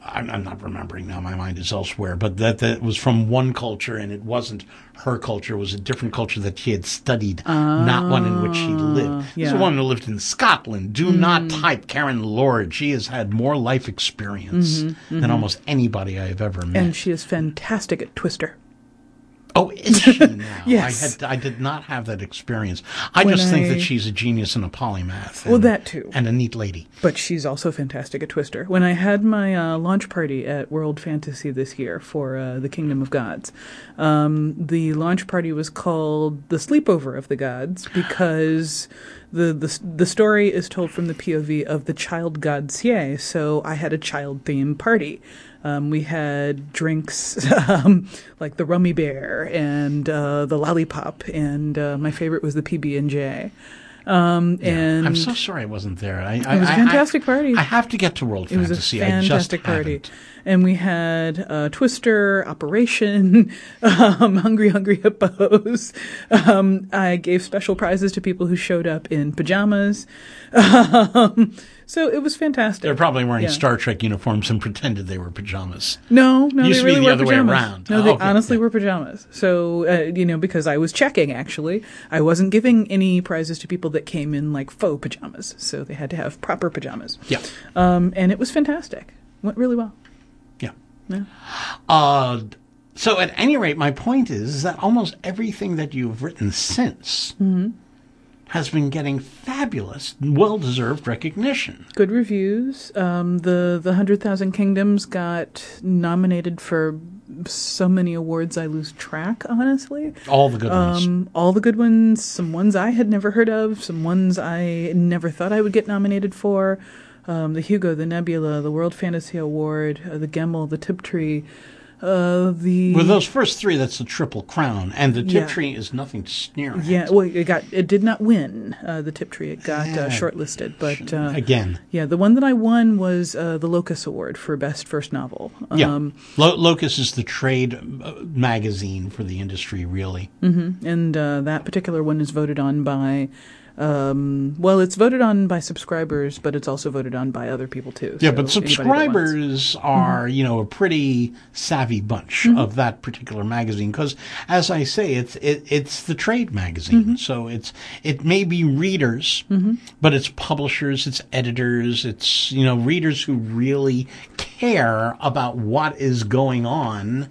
I'm, I'm not remembering now, my mind is elsewhere, but that, that was from one culture, and it wasn't her culture, it was a different culture that she had studied, not one in which she lived. This is yeah. a woman who lived in Scotland. Do Mm-hmm. not type Karen Lord. She has had more life experience Mm-hmm, than almost anybody I have ever met. And she is fantastic at Twister. Oh, is she now? Yes. I had I did not have that experience. I When just think I- that she's a genius and a polymath. Well, and- that too. And a neat lady. But she's also fantastic at Twister. When I had my uh, launch party at World Fantasy this year for uh, the Kingdom of Gods, um, the launch party was called The Sleepover of the Gods because the, the the story is told from the P O V of the child god Sie. So I had a child-themed party. Um, we had drinks um, like the Rummy Bear and uh, the Lollipop, and uh, my favorite was the P B and J. Um, and I'm so sorry I wasn't there. I, it was a fantastic party. I have to get to World It was Fantasy. a I just fantastic party. haven't. And we had uh, Twister, Operation, um, Hungry Hungry Hippos. Um, I gave special prizes to people who showed up in pajamas. Um, so it was fantastic. They're probably wearing Yeah. Star Trek uniforms and pretended they were pajamas. No, no, Used they to be really the were other way pajamas. around. No, Oh, they okay, honestly yeah. were pajamas. So, uh, you know, because I was checking, actually. I wasn't giving any prizes to people that came in like faux pajamas. So they had to have proper pajamas. Yeah. Um, and it was fantastic. Went really well. Yeah. Yeah. Uh, so at any rate, my point is, is that almost everything that you've written since Mm-hmm. has been getting fabulous, well-deserved recognition. Good reviews. Um, the the Hundred Thousand Kingdoms got nominated for so many awards I lose track. Honestly, All the good ones. um, all the good ones. Some ones I had never heard of. Some ones I never thought I would get nominated for. Um, the Hugo, the Nebula, the World Fantasy Award, uh, the Gemmel, the Tiptree. Uh, the With those first three, that's the Triple Crown, and the Yeah. Tiptree is nothing to sneer at. yeah, well, it got it did not win uh, the Tiptree. It got Yeah. uh, shortlisted, but uh, Again, yeah, the one that I won was uh, the Locus Award for Best First Novel. yeah. Um, Lo- Locus is the trade uh, magazine for the industry, really. and uh, that particular one is voted on by, um, well, it's voted on by subscribers, but it's also voted on by other people too. Yeah, So but anybody that wants. subscribers are, you know, a pretty savvy bunch of that particular magazine because, as I say, it's it, it's the trade magazine. So it's it may be readers, but it's publishers, it's editors, it's you know readers who really care about what is going on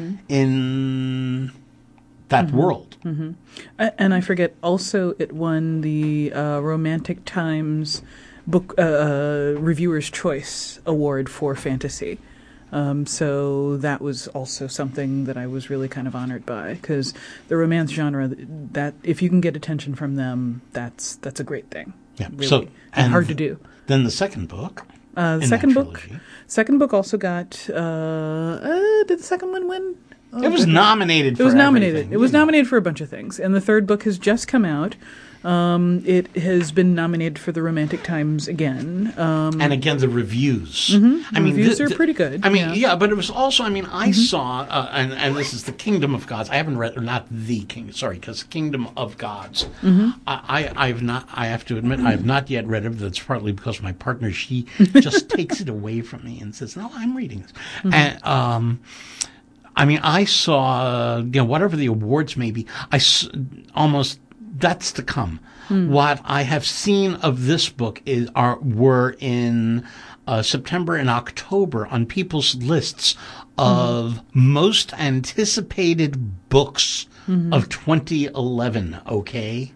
in that world. A- And I forget, also it won the uh, Romantic Times Book uh, uh, Reviewer's Choice Award for Fantasy. Um, so that was also something that I was really kind of honored by, because the romance genre, that if you can get attention from them, that's that's a great thing. Yeah. Really. So and, and hard to do. Then the second book. Uh, the in that second book, trilogy. second book also got. Uh, uh, did the second one win? Oh, It was goodness. nominated. It was for nominated. everything, It was you know. nominated for a bunch of things, and the third book has just come out. Um, it has been nominated for the Romantic Times again. Um, And again, the reviews. I mean, Mm-hmm. reviews th- are th- prety good, I mean, yeah. yeah. but it was also. I mean, I saw, uh, and and this is the Kingdom of Gods. I haven't read, or not the King. Sorry, because Kingdom of Gods. I, I, I've not. I have to admit, I have not yet read it. That's partly because my partner, she just takes it away from me and says, "No, I'm reading this." And um, I mean, I saw, you know, whatever the awards may be. I s- almost. That's to come. What I have seen of this book is are were in uh, September and October on people's lists of most anticipated books of twenty eleven. Okay,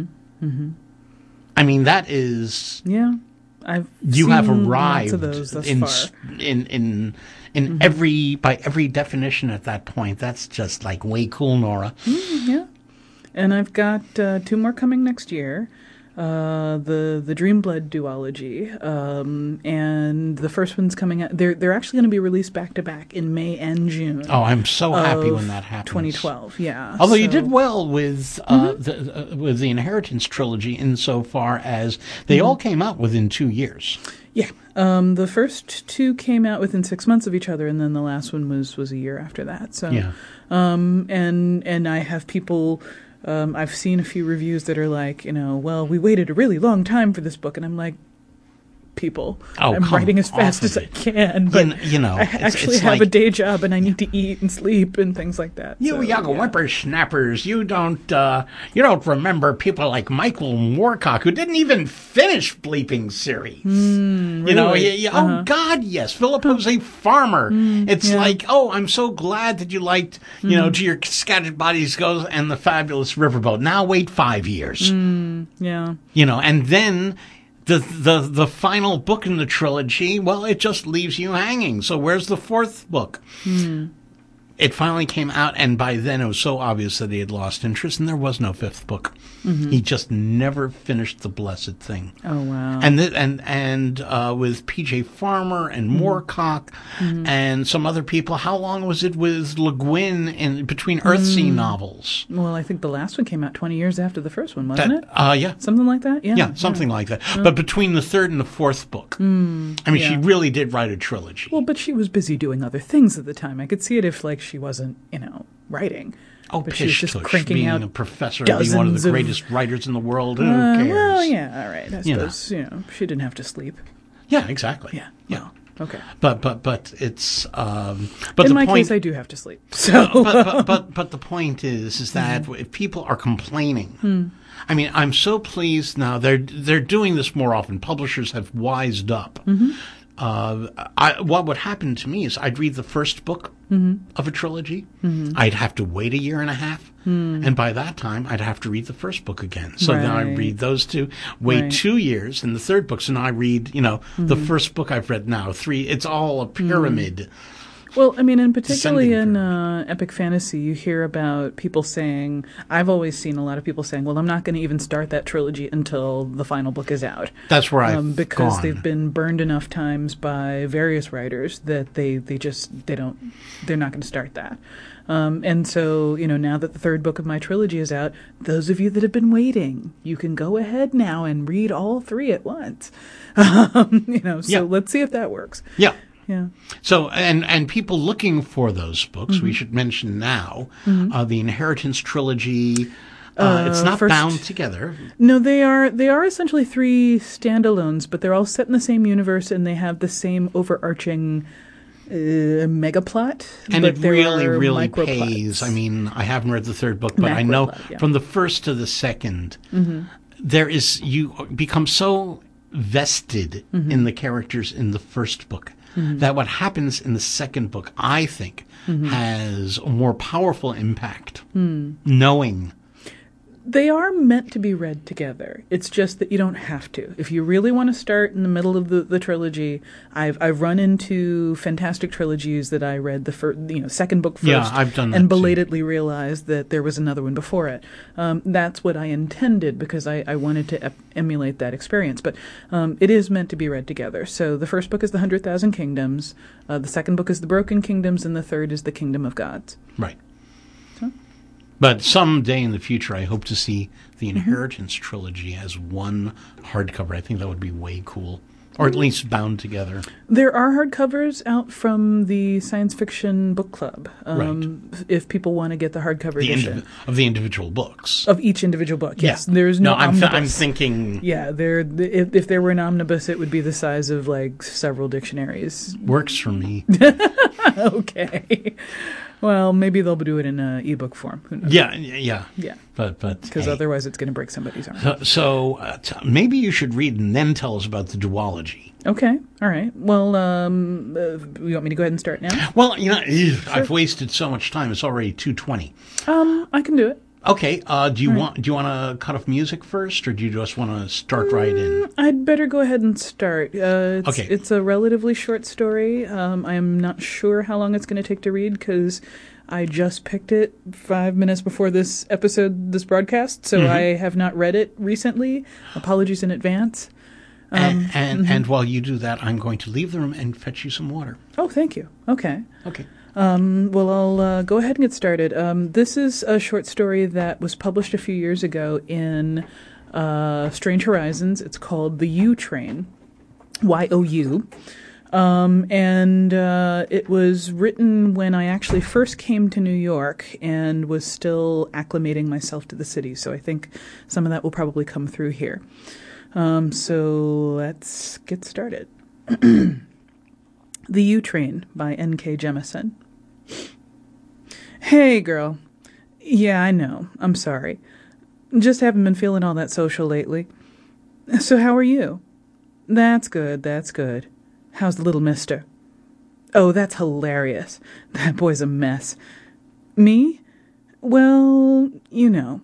I mean that is yeah, I've you seen have lots arrived of those thus in far. s- in in in every by every definition at that point. That's just like way cool, Nora. Yeah, and I've got uh, two more coming next year. Uh, the the Dreamblood duology, um, and the first one's coming out. They're they're actually going to be released back to back in May and June. Oh, I'm so happy of when that happens. twenty twelve, yeah. Although you so- did well with uh, the uh, with the Inheritance trilogy, insofar as they all came out within two years. Yeah, um, the first two came out within six months of each other, and then the last one was was a year after that. So, Yeah. um, and and I have people. Um, I've seen a few reviews that are like, you know, well, we waited a really long time for this book, and I'm like, people. Oh, I'm come writing as fast off as of I it. can, but You kn- you know, I it's- actually it's have a like- day job and I need to eat and sleep and things like that. You So, young yeah. whippersnappers, you don't uh, you don't remember people like Michael Moorcock who didn't even finish bleeping Siri. You know, really? y- y- oh God, yes. Philip was a farmer. it's yeah. like, oh, I'm so glad that you liked, you know, To Your Scattered Bodies Goes and The Fabulous Riverboat. Now wait five years. Yeah. You know, and then the the the final book in the trilogy, well, it just leaves you hanging. So where's the fourth book? It finally came out, and by then it was so obvious that he had lost interest, and there was no fifth book. He just never finished the blessed thing. Oh, wow. And th- and and uh, with P J Farmer and Moorcock and some other people, how long was it with Le Guin in between Earthsea novels? Well, I think the last one came out twenty years after the first one, wasn't That- it? Uh, yeah. Something like that? Yeah. Yeah, something like that. But between the third and the fourth book, I mean, she yeah. really did write a trilogy. Well, but she was busy doing other things at the time. I could see it if, like, she wasn't, you know, writing. oh, but she was pish just tush, cranking being out a professor, being one of dozens the of- greatest writers in the world. Who Uh, cares? well, yeah, all right. I You know. suppose, you know, she didn't have to sleep. Yeah, exactly. Yeah. yeah. Well, okay. But but but it's um, but In the my point. case, I do have to sleep. So, but, but but but the point is is that if people are complaining, I mean, I'm so pleased now. They're they're doing this more often. Publishers have wised up. Uh, I, what would happen to me is I'd read the first book of a trilogy. I'd have to wait a year and a half, and by that time I'd have to read the first book again. So then I Right. read those two, wait Right. two years, and the third book. So now I read, you know, the first book I've read now. Three. It's all a pyramid. well, I mean, and particularly Descending in uh, epic fantasy, you hear about people saying, I've always seen a lot of people saying, well, I'm not going to even start that trilogy until the final book is out. That's where I've Um, because gone. they've been burned enough times by various writers that they, they just, they don't, they're not going to start that. Um, and so, you know, now that the third book of my trilogy is out, those of you that have been waiting, you can go ahead now and read all three at once. Um, you know, so Yeah. let's see if that works. Yeah. Yeah. So, and and people looking for those books, Mm-hmm. we should mention now uh, the Inheritance trilogy. Uh, it's not first- bound together. No, they are they are essentially three standalones, but they're all set in the same universe and they have the same overarching uh, mega plot. And but it there really, are really micro pays. plots. I mean, I haven't read the third book, but I Macro know plot, yeah. from the first to the 2nd there is, you become so vested Mm-hmm. in the characters in the first book that what happens in the second book, I think, Mm-hmm. has a more powerful impact. Hmm. Knowing. They are meant to be read together. It's just that you don't have to. If you really want to start in the middle of the, the trilogy, I've I've run into fantastic trilogies that I read the first, you know, second book first, Yeah, I've done that and too. belatedly realized that there was another one before it. Um, that's what I intended because I, I wanted to ep- emulate that experience. But um, it is meant to be read together. So the first book is the Hundred Thousand Kingdoms, uh, the second book is the Broken Kingdoms, and the third is the Kingdom of Gods. Right. But someday in the future, I hope to see the Mm-hmm. Inheritance trilogy as one hardcover. I think that would be way cool. Or at least bound together. There are hardcovers out from the Science Fiction Book Club. Um, If people want to get the hardcover The edition indiv- of the individual books. of each individual book. Yes, Yeah. there's no, I'm, th- I'm omnibus. thinking Yeah, there. If, if there were an omnibus, it would be the size of like several dictionaries. works for me. Okay. Well, maybe they'll do it in uh, ebook form. Who knows? yeah, y- yeah. Yeah. But but Because hey. otherwise, it's going to break somebody's arm. So, so uh, t- maybe you should read and then tell us about the duology. Okay. All right. Well, um, uh, you want me to go ahead and start now? Well, you know, ew, I've wasted so much time. It's already two twenty. Um, I can do it. Okay. Uh, do you want do you want to cut off music first, or do you just want to start right in? I'd better go ahead and start. Uh, it's, Okay. It's a relatively short story. Um, I am not sure how long it's going to take to read because I just picked it five minutes before this episode, this broadcast, so I have not read it recently. Apologies in advance. and and, and while you do that, I'm going to leave the room and fetch you some water. Oh, thank you. Okay. Okay. Um, well, I'll uh, go ahead and get started. Um, this is a short story that was published a few years ago in uh, Strange Horizons. It's called The U Train, Y O U. Um, and uh, it was written when I actually first came to New York and was still acclimating myself to the city. So I think some of that will probably come through here. Um, so let's get started. The U-Train by N K Jemisin. Hey, girl. Yeah, I know. I'm sorry. Just haven't been feeling all that social lately. So how are you? That's good, that's good. How's the little mister? Oh, that's hilarious. That boy's a mess. Me? Well, you know.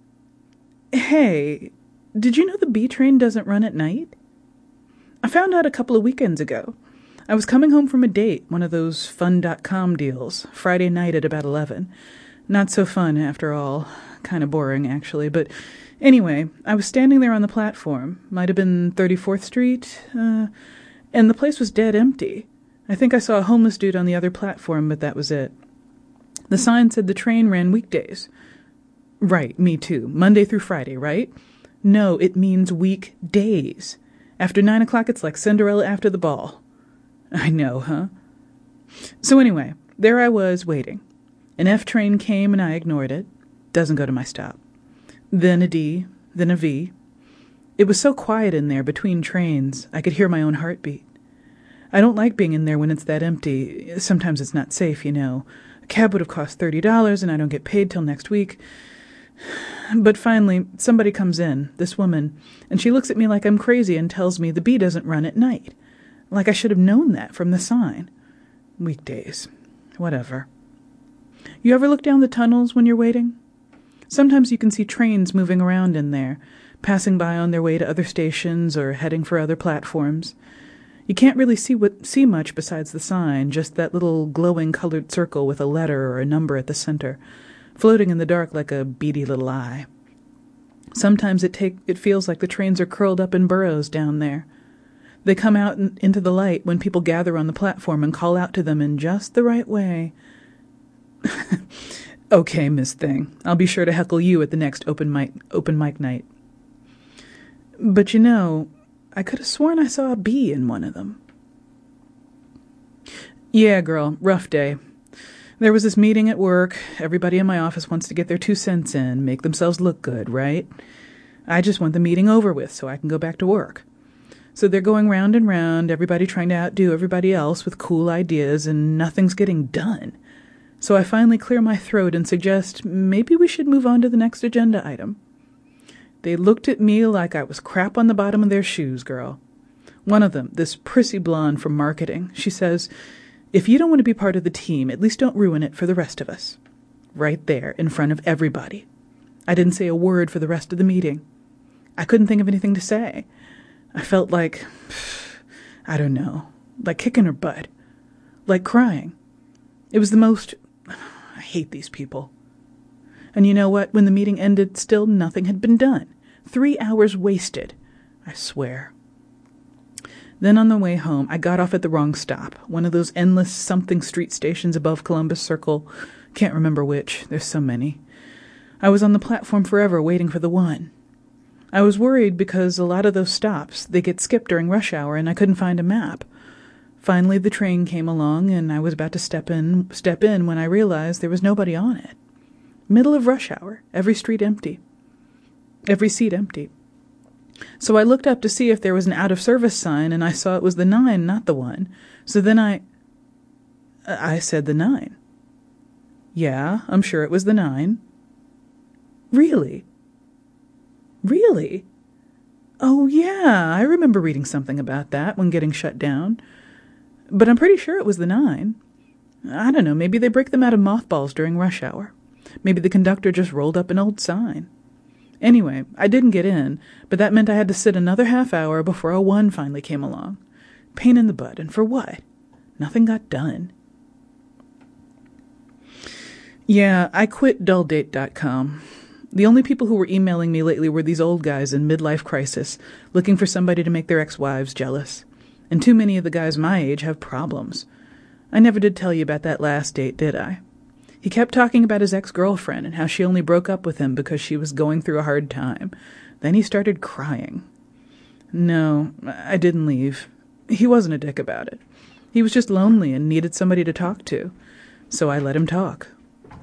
Hey, did you know the B train doesn't run at night? I found out a couple of weekends ago. I was coming home from a date, one of those fun dot com deals, Friday night at about eleven. Not so fun, after all. Kind of boring, actually. But anyway, I was standing there on the platform. Might have been thirty-fourth Street. Uh, and the place was dead empty. I think I saw a homeless dude on the other platform, but that was it. The sign said the train ran weekdays. Right, me too. Monday through Friday, right? No, it means weekdays. After nine o'clock, it's like Cinderella after the ball. I know, huh? So anyway, there I was, waiting. An F train came and I ignored it. Doesn't go to my stop. Then a D, then a V. It was so quiet in there between trains, I could hear my own heartbeat. I don't like being in there when it's that empty. Sometimes it's not safe, you know. A cab would have cost thirty dollars and I don't get paid till next week. But finally, somebody comes in, this woman, and she looks at me like I'm crazy and tells me the B doesn't run at night. Like I should have known that from the sign. Weekdays. Whatever. You ever look down the tunnels when you're waiting? Sometimes you can see trains moving around in there, passing by on their way to other stations or heading for other platforms. You can't really see what see much besides the sign, just that little glowing colored circle with a letter or a number at the center, floating in the dark like a beady little eye. Sometimes it take it feels like the trains are curled up in burrows down there. They come out in, into the light when people gather on the platform and call out to them in just the right way. Okay, Miss Thing, I'll be sure to heckle you at the next open mic open mic night. But you know, I could have sworn I saw a bee in one of them. Yeah, girl, rough day. There was this meeting at work. Everybody in my office wants to get their two cents in, make themselves look good, right? I just want the meeting over with so I can go back to work. So they're going round and round, everybody trying to outdo everybody else with cool ideas, and nothing's getting done. So I finally clear my throat and suggest maybe we should move on to the next agenda item. They looked at me like I was crap on the bottom of their shoes, girl. One of them, this prissy blonde from marketing, she says, if you don't want to be part of the team, at least don't ruin it for the rest of us. Right there, in front of everybody. I didn't say a word for the rest of the meeting. I couldn't think of anything to say. I felt like, I don't know, like kicking her butt. Like crying. It was the most... I hate these people. And you know what? When the meeting ended, still nothing had been done. Three hours wasted. I swear. Then on the way home, I got off at the wrong stop. One of those endless something street stations above Columbus Circle. Can't remember which. There's so many. I was on the platform forever waiting for the one. I was worried because a lot of those stops, they get skipped during rush hour and I couldn't find a map. Finally, the train came along, and I was about to step in step in when I realized there was nobody on it. Middle of rush hour, every street empty. Every seat empty. So I looked up to see if there was an out-of-service sign, and I saw it was the nine, not the one. So then I... I said the nine. Yeah, I'm sure it was the nine. Really? Really? Oh, yeah, I remember reading something about that when getting shut down. But I'm pretty sure it was the nine. I don't know, maybe they break them out of mothballs during rush hour. Maybe the conductor just rolled up an old sign. Anyway, I didn't get in, but that meant I had to sit another half hour before a one finally came along. Pain in the butt, and for what? Nothing got done. Yeah, I quit dull date dot com. The only people who were emailing me lately were these old guys in midlife crisis, looking for somebody to make their ex-wives jealous. And too many of the guys my age have problems. I never did tell you about that last date, did I? He kept talking about his ex-girlfriend and how she only broke up with him because she was going through a hard time. Then he started crying. No, I didn't leave. He wasn't a dick about it. He was just lonely and needed somebody to talk to. So I let him talk.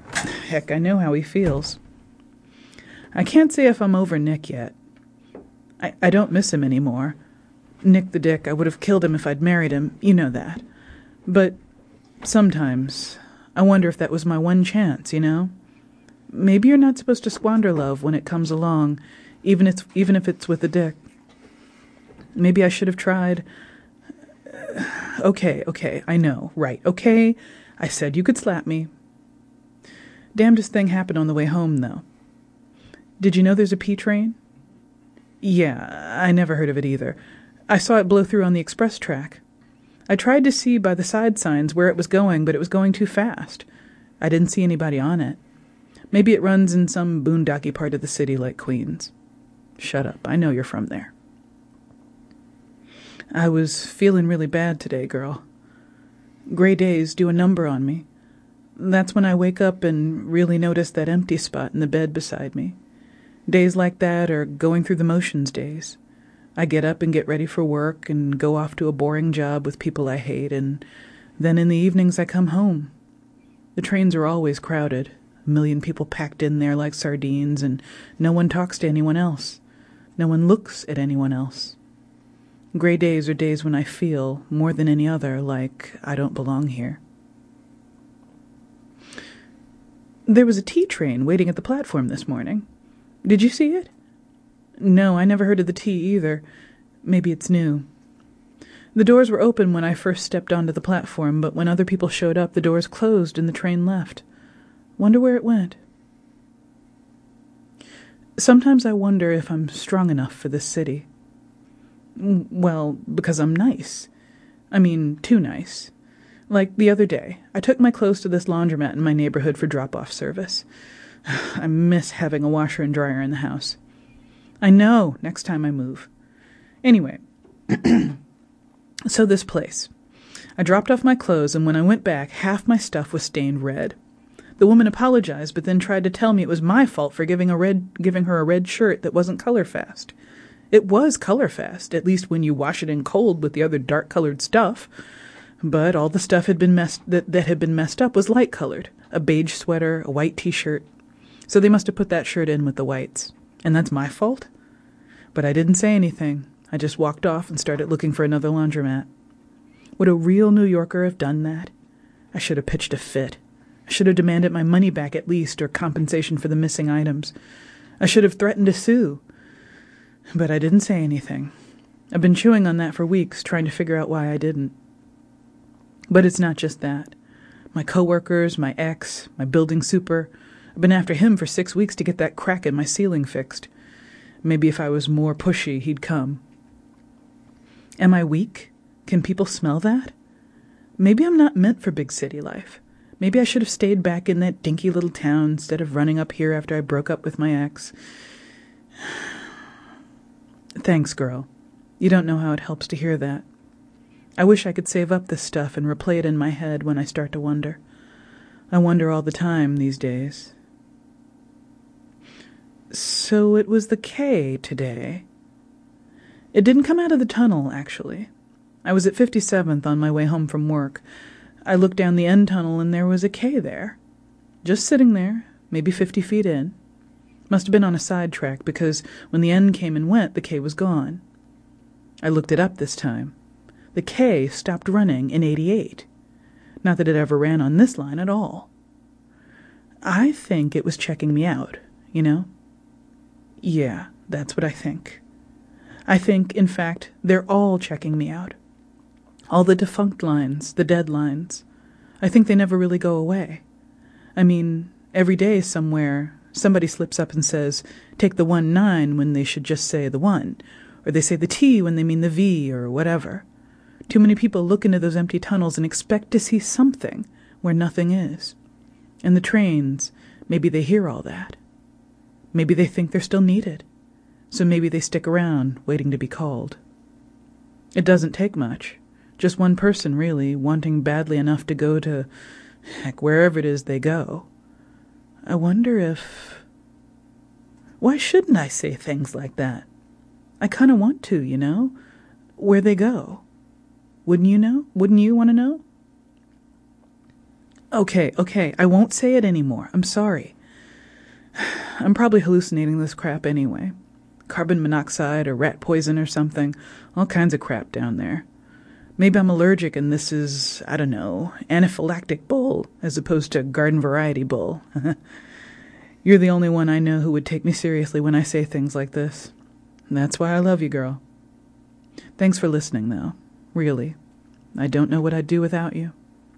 Heck, I know how he feels. I can't say if I'm over Nick yet. I, I don't miss him anymore. Nick the Dick, I would have killed him if I'd married him, you know that. But sometimes I wonder if that was my one chance, you know? Maybe you're not supposed to squander love when it comes along, even if, even if it's with a dick. Maybe I should have tried. Okay, okay, I know, right, okay, I said you could slap me. Damnedest thing happened on the way home, though. Did you know there's a P train? Yeah, I never heard of it either. I saw it blow through on the express track. I tried to see by the side signs where it was going, but it was going too fast. I didn't see anybody on it. Maybe it runs in some boondocky part of the city like Queens. Shut up, I know you're from there. I was feeling really bad today, girl. Gray days do a number on me. That's when I wake up and really notice that empty spot in the bed beside me. Days like that are going through the motions days. I get up and get ready for work and go off to a boring job with people I hate, and then in the evenings I come home. The trains are always crowded, a million people packed in there like sardines, and no one talks to anyone else. No one looks at anyone else. Gray days are days when I feel, more than any other, like I don't belong here. There was a T train waiting at the platform this morning. Did you see it? No, I never heard of the T either. Maybe it's new. The doors were open when I first stepped onto the platform, but when other people showed up, the doors closed and the train left. Wonder where it went. Sometimes I wonder if I'm strong enough for this city. Well, because I'm nice. I mean, too nice. Like the other day, I took my clothes to this laundromat in my neighborhood for drop-off service. I miss having a washer and dryer in the house. I know, next time I move. Anyway, so this place. I dropped off my clothes, and when I went back, half my stuff was stained red. The woman apologized, but then tried to tell me it was my fault for giving a red, giving her a red shirt that wasn't color-fast. It was color-fast, at least when you wash it in cold with the other dark-colored stuff. But all the stuff had been messed that, that had been messed up was light-colored. A beige sweater, a white T-shirt. So they must have put that shirt in with the whites. And that's my fault? But I didn't say anything. I just walked off and started looking for another laundromat. Would a real New Yorker have done that? I should have pitched a fit. I should have demanded my money back at least, or compensation for the missing items. I should have threatened to sue. But I didn't say anything. I've been chewing on that for weeks, trying to figure out why I didn't. But it's not just that. My coworkers, my ex, my building super, I've been after him for six weeks to get that crack in my ceiling fixed. Maybe if I was more pushy, he'd come. Am I weak? Can people smell that? Maybe I'm not meant for big city life. Maybe I should have stayed back in that dinky little town instead of running up here after I broke up with my ex. Thanks, girl. You don't know how it helps to hear that. I wish I could save up this stuff and replay it in my head when I start to wonder. I wonder all the time these days. So it was the K today. It didn't come out of the tunnel, actually. I was at fifty-seventh on my way home from work. I looked down the end tunnel and there was a K there. Just sitting there, maybe fifty feet in. Must have been on a side track, because when the N came and went, the K was gone. I looked it up this time. The K stopped running in eighty-eight. Not that it ever ran on this line at all. I think it was checking me out, you know? Yeah, that's what I think. I think, in fact, they're all checking me out. All the defunct lines, the dead lines. I think they never really go away. I mean, every day somewhere, somebody slips up and says, take the one nine when they should just say the one, or they say the T when they mean the V, or whatever. Too many people look into those empty tunnels and expect to see something where nothing is. And the trains, maybe they hear all that. Maybe they think they're still needed. So maybe they stick around, waiting to be called. It doesn't take much. Just one person, really, wanting badly enough to go to, heck, wherever it is they go. I wonder if... Why shouldn't I say things like that? I kind of want to, you know? Where they go. Wouldn't you know? Wouldn't you want to know? Okay, okay, I won't say it anymore. I'm sorry. I'm probably hallucinating this crap anyway. carbon monoxide or rat poison or something. All kinds of crap down there. Maybe I'm allergic and this is, I don't know, anaphylactic bull as opposed to garden variety bull. You're the only one I know who would take me seriously when I say things like this. And that's why I love you, girl. Thanks for listening, though. Really. I don't know what I'd do without you.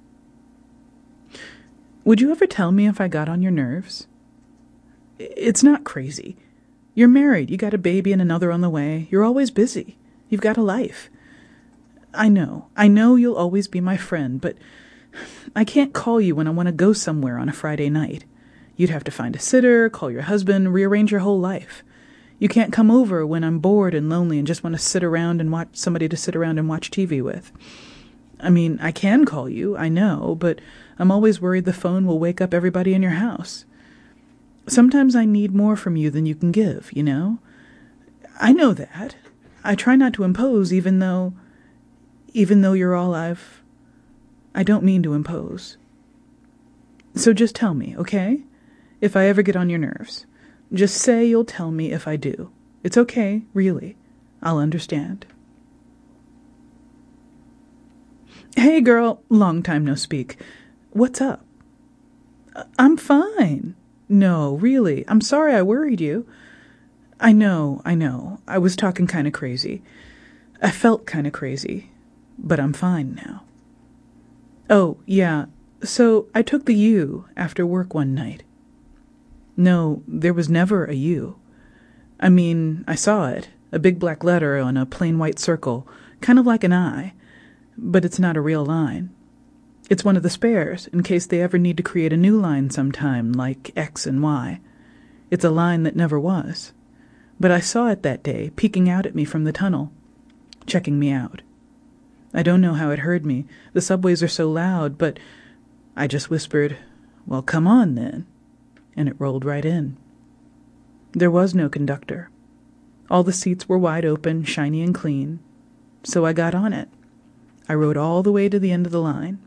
Would you ever tell me if I got on your nerves? It's not crazy. You're married. You got a baby and another on the way. You're always busy. You've got a life. I know. I know you'll always be my friend, but I can't call you when I want to go somewhere on a Friday night. You'd have to find a sitter, call your husband, rearrange your whole life. You can't come over when I'm bored and lonely and just want to sit around and watch somebody to sit around and watch T V with. I mean, I can call you, I know, but I'm always worried the phone will wake up everybody in your house. Sometimes I need more from you than you can give, you know? I know that. I try not to impose, even though... Even though you're all I've... I don't mean to impose. So just tell me, okay? If I ever get on your nerves. Just say you'll tell me if I do. It's okay, really. I'll understand. Hey, girl. Long time no speak. What's up? I'm fine. No, really. I'm sorry I worried you. I know, I know. I was talking kind of crazy. I felt kind of crazy. But I'm fine now. Oh, yeah. So I took the U after work one night. No, there was never a U. I mean, I saw it. A big black letter on a plain white circle, kind of like an I. But it's not a real line. It's one of the spares, in case they ever need to create a new line sometime, like X and Y. It's a line that never was. But I saw it that day, peeking out at me from the tunnel, checking me out. I don't know how it heard me. The subways are so loud, but I just whispered, "Well, come on, then." And it rolled right in. There was no conductor. All the seats were wide open, shiny and clean. So I got on it. I rode all the way to the end of the line.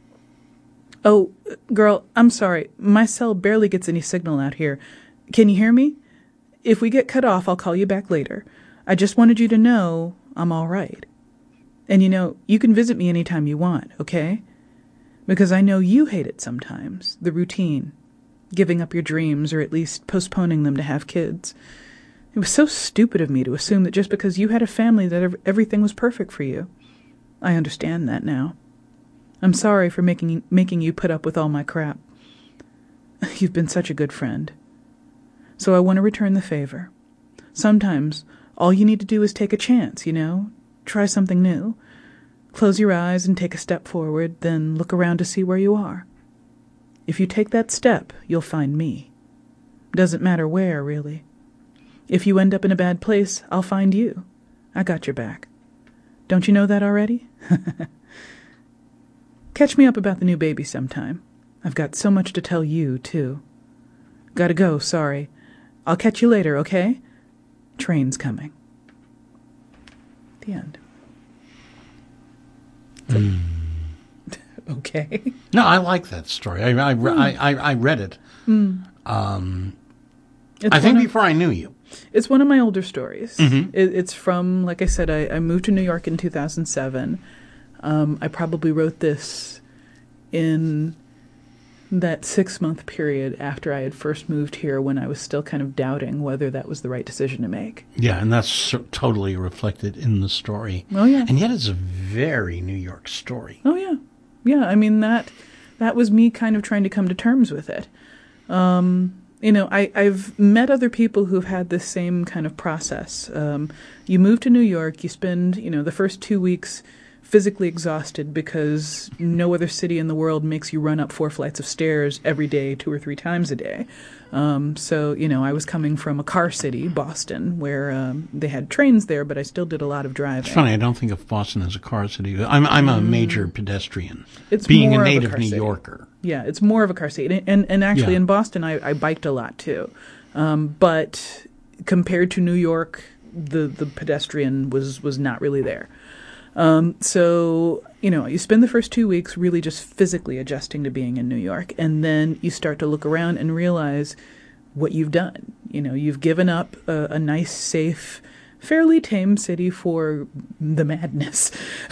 Oh, girl, I'm sorry. My cell barely gets any signal out here. Can you hear me? If we get cut off, I'll call you back later. I just wanted you to know I'm all right. And you know, you can visit me anytime you want, okay? Because I know you hate it sometimes, the routine, giving up your dreams or at least postponing them to have kids. It was so stupid of me to assume that just because you had a family that ev- everything was perfect for you. I understand that now. I'm sorry for making making you put up with all my crap. You've been such a good friend. So I want to return the favor. Sometimes all you need to do is take a chance, you know? Try something new. Close your eyes and take a step forward, then look around to see where you are. If you take that step, you'll find me. Doesn't matter where, really. If you end up in a bad place, I'll find you. I got your back. Don't you know that already? Catch me up about the new baby sometime. I've got so much to tell you, too. Gotta go, sorry. I'll catch you later, okay? Train's coming. The end. Mm. Okay. No, I like that story. I I, Mm. I, I, I read it. Mm. Um, It's I think one of- before I knew you. It's one of my older stories. Mhm. It, it's from, like I said, I, I moved to New York in two thousand seven. Um, I probably wrote this in that six-month period after I had first moved here, when I was still kind of doubting whether that was the right decision to make. Yeah, and that's so- totally reflected in the story. Oh, yeah. And yet it's a very New York story. Oh, yeah. Yeah, I mean, that that was me kind of trying to come to terms with it. Um, you know, I, I've met other people who've had this same kind of process. Um, you move to New York, you spend, you know, the first two weeks physically exhausted because no other city in the world makes you run up four flights of stairs every day, two or three times a day. Um, so, you know, I was coming from a car city, Boston, where um, they had trains there, but I still did a lot of driving. It's funny, I don't think of Boston as a car city. I'm I'm a major pedestrian, It's being more a of a native car New city. Yorker. Yeah, it's more of a car city. And, and, and actually Yeah. in Boston, I, I biked a lot too. Um, but compared to New York, the, the pedestrian was, was not really there. Um, so, you know, you spend the first two weeks really just physically adjusting to being in New York. And then you start to look around and realize what you've done. You know, you've given up a, a nice, safe, fairly tame city for the madness.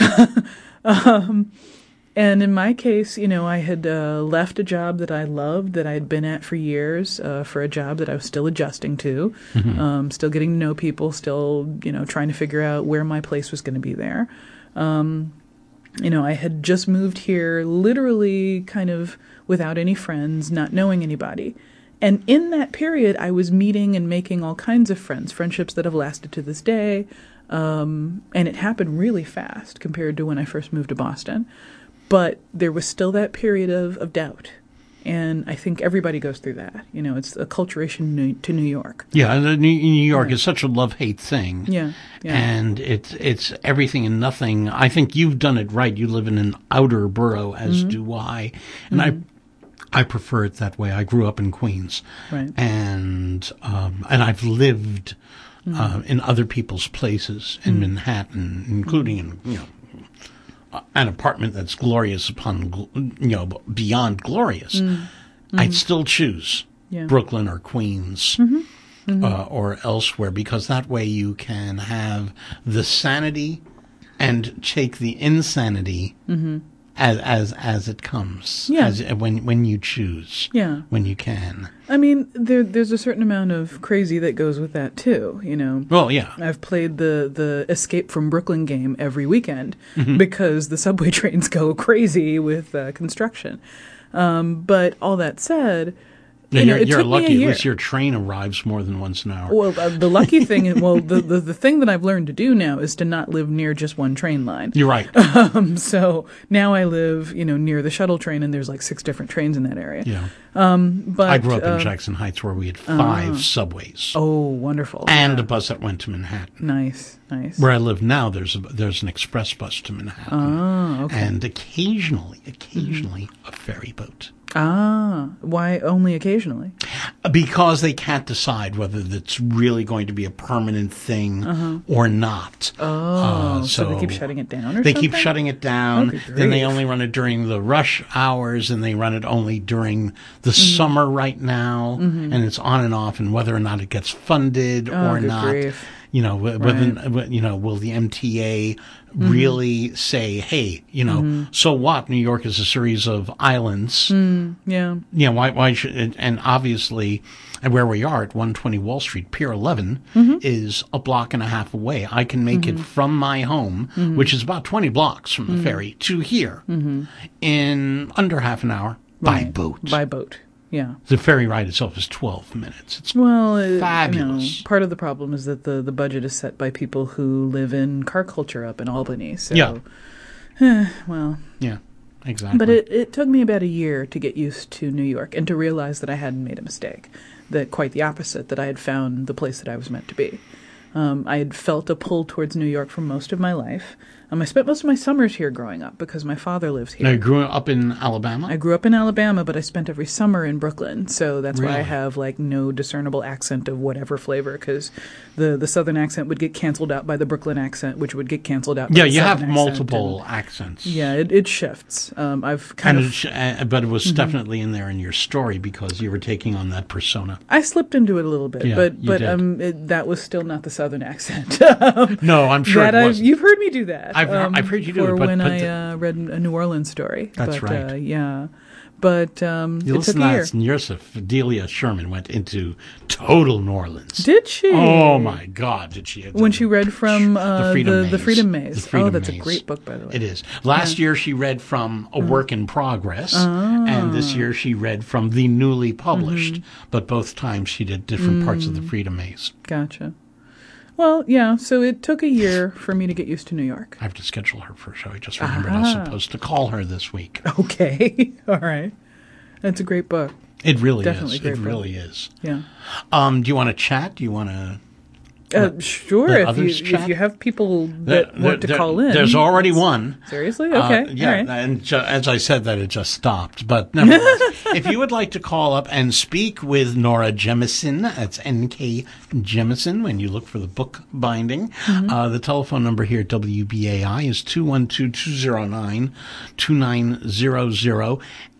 um, and in my case, you know, I had uh, left a job that I loved, that I had been at for years, uh, for a job that I was still adjusting to, Mm-hmm. um, still getting to know people, still, you know, trying to figure out where my place was going to be there. Um, you know, I had just moved here literally kind of without any friends, not knowing anybody. And in that period, I was meeting and making all kinds of friends, friendships that have lasted to this day. Um, and it happened really fast compared to when I first moved to Boston. But there was still that period of, of doubt. And I think everybody goes through that. You know, it's acculturation new, to New York. Yeah, the New, New York Yeah. is such a love-hate thing. Yeah, yeah. And it's it's everything and nothing. I think you've done it right. You live in an outer borough, as Mm-hmm. do I. And I I prefer it that way. I grew up in Queens. Right. And, um, and I've lived Mm-hmm. uh, in other people's places in Manhattan, including in, you know, an apartment that's glorious upon, gl- you know, beyond glorious. I'd still choose Mm-hmm. Yeah. Brooklyn or Queens Mm-hmm. Uh, or elsewhere, because that way you can have the sanity and take the insanity as as as it comes. Yeah. As, when when you choose. Yeah. When you can. I mean, there, there's a certain amount of crazy that goes with that, too, you know. Well, yeah. I've played the, the Escape from Brooklyn game every weekend Mm-hmm. because the subway trains go crazy with uh, construction. Um, but all that said, Yeah, you know, you're it you're took me a lucky. At year. least your train arrives more than once an hour. Well, uh, the lucky thing, is, well, the, the the thing that I've learned to do now is to not live near just one train line. You're right. Um, so now I live, you know, near the shuttle train, and there's like six different trains in that area. Yeah. But I grew up in uh, Jackson Heights, where we had five subways Oh, wonderful! and a bus that went to Manhattan. Nice, nice. Where I live now, there's a, there's an express bus to Manhattan, Oh, okay. and occasionally, occasionally a ferry boat. Ah, why only occasionally? Because they can't decide whether it's really going to be a permanent thing or not. Oh, Uh, so, they keep shutting it down, or They something? keep shutting it down. Oh, good Then they grief. only run it during the rush hours, and they run it only during the summer right now. And it's on and off, and whether or not it gets funded Oh, or good not. grief. You know, wh- whether, you know, will the M T A really say, hey, you know, so what? New York is a series of islands. Yeah. Yeah, why? Why should? And, and obviously, and where we are at one twenty Wall Street, Pier eleven is a block and a half away. I can make it from my home, which is about twenty blocks from the ferry, to here in under half an hour by Right. boat. By boat. Yeah. The ferry ride itself is twelve minutes. It's Well, uh, Fabulous. You know, part of the problem is that the, the budget is set by people who live in car culture up in Albany. So, Yeah. eh, well, yeah, exactly. but it, it took me about a year to get used to New York and to realize that I hadn't made a mistake. That quite the opposite, that I had found the place that I was meant to be. Um, I had felt a pull towards New York for most of my life. Um, I spent most of my summers here growing up because my father lives here. Now, you grew up in Alabama? I grew up in Alabama, but I spent every summer in Brooklyn, so that's why I Really? have like no discernible accent of whatever flavor, because the the Southern accent would get canceled out by the Brooklyn accent, which would get canceled out. by yeah, the you have Southern accent, multiple and- accents. yeah, it, it shifts. Um, I've kind And of it, sh- uh, but it was definitely in there in your story because you were taking on that persona. I slipped into it a little bit, Yeah, but you but did. um, it, that was still not the Southern accent. No, I'm sure that it I've, wasn't. you've heard me do that. I've- um, I've heard you do for it, but- when but I the- uh, read a New Orleans story. That's but, right. Uh, yeah, but um, You it listen took to a year. that, and Yusuf, Delia Sherman went into total New Orleans. Did she? Oh my God, did she? When she read from uh, the Freedom the, Maze. the Freedom Maze. The Freedom oh, that's Maze. a great book, by the way. It is. Last year she read from A Work in Progress, and this year she read from the newly published, but both times she did different parts of the Freedom Maze. Gotcha. Well, yeah, so it took a year for me to get used to New York. I have to schedule her for a show. I just remembered I was supposed to call her this week. Okay, all right. That's a great book. It really Definitely is. great It book. really is. Yeah. Um, do you want to chat? Do you want to... Uh, sure, let if you, others if chat? you have people that want to there- call in. There's already one. Seriously? Uh, Okay. yeah, all right. and ju- as I said that, it just stopped. But nevertheless, if you would like to call up and speak with Nora Jemison, that's N K Jemison, when you look for the book binding, Mm-hmm. uh, the telephone number here at W B A I is two one two, two zero nine, two nine zero zero.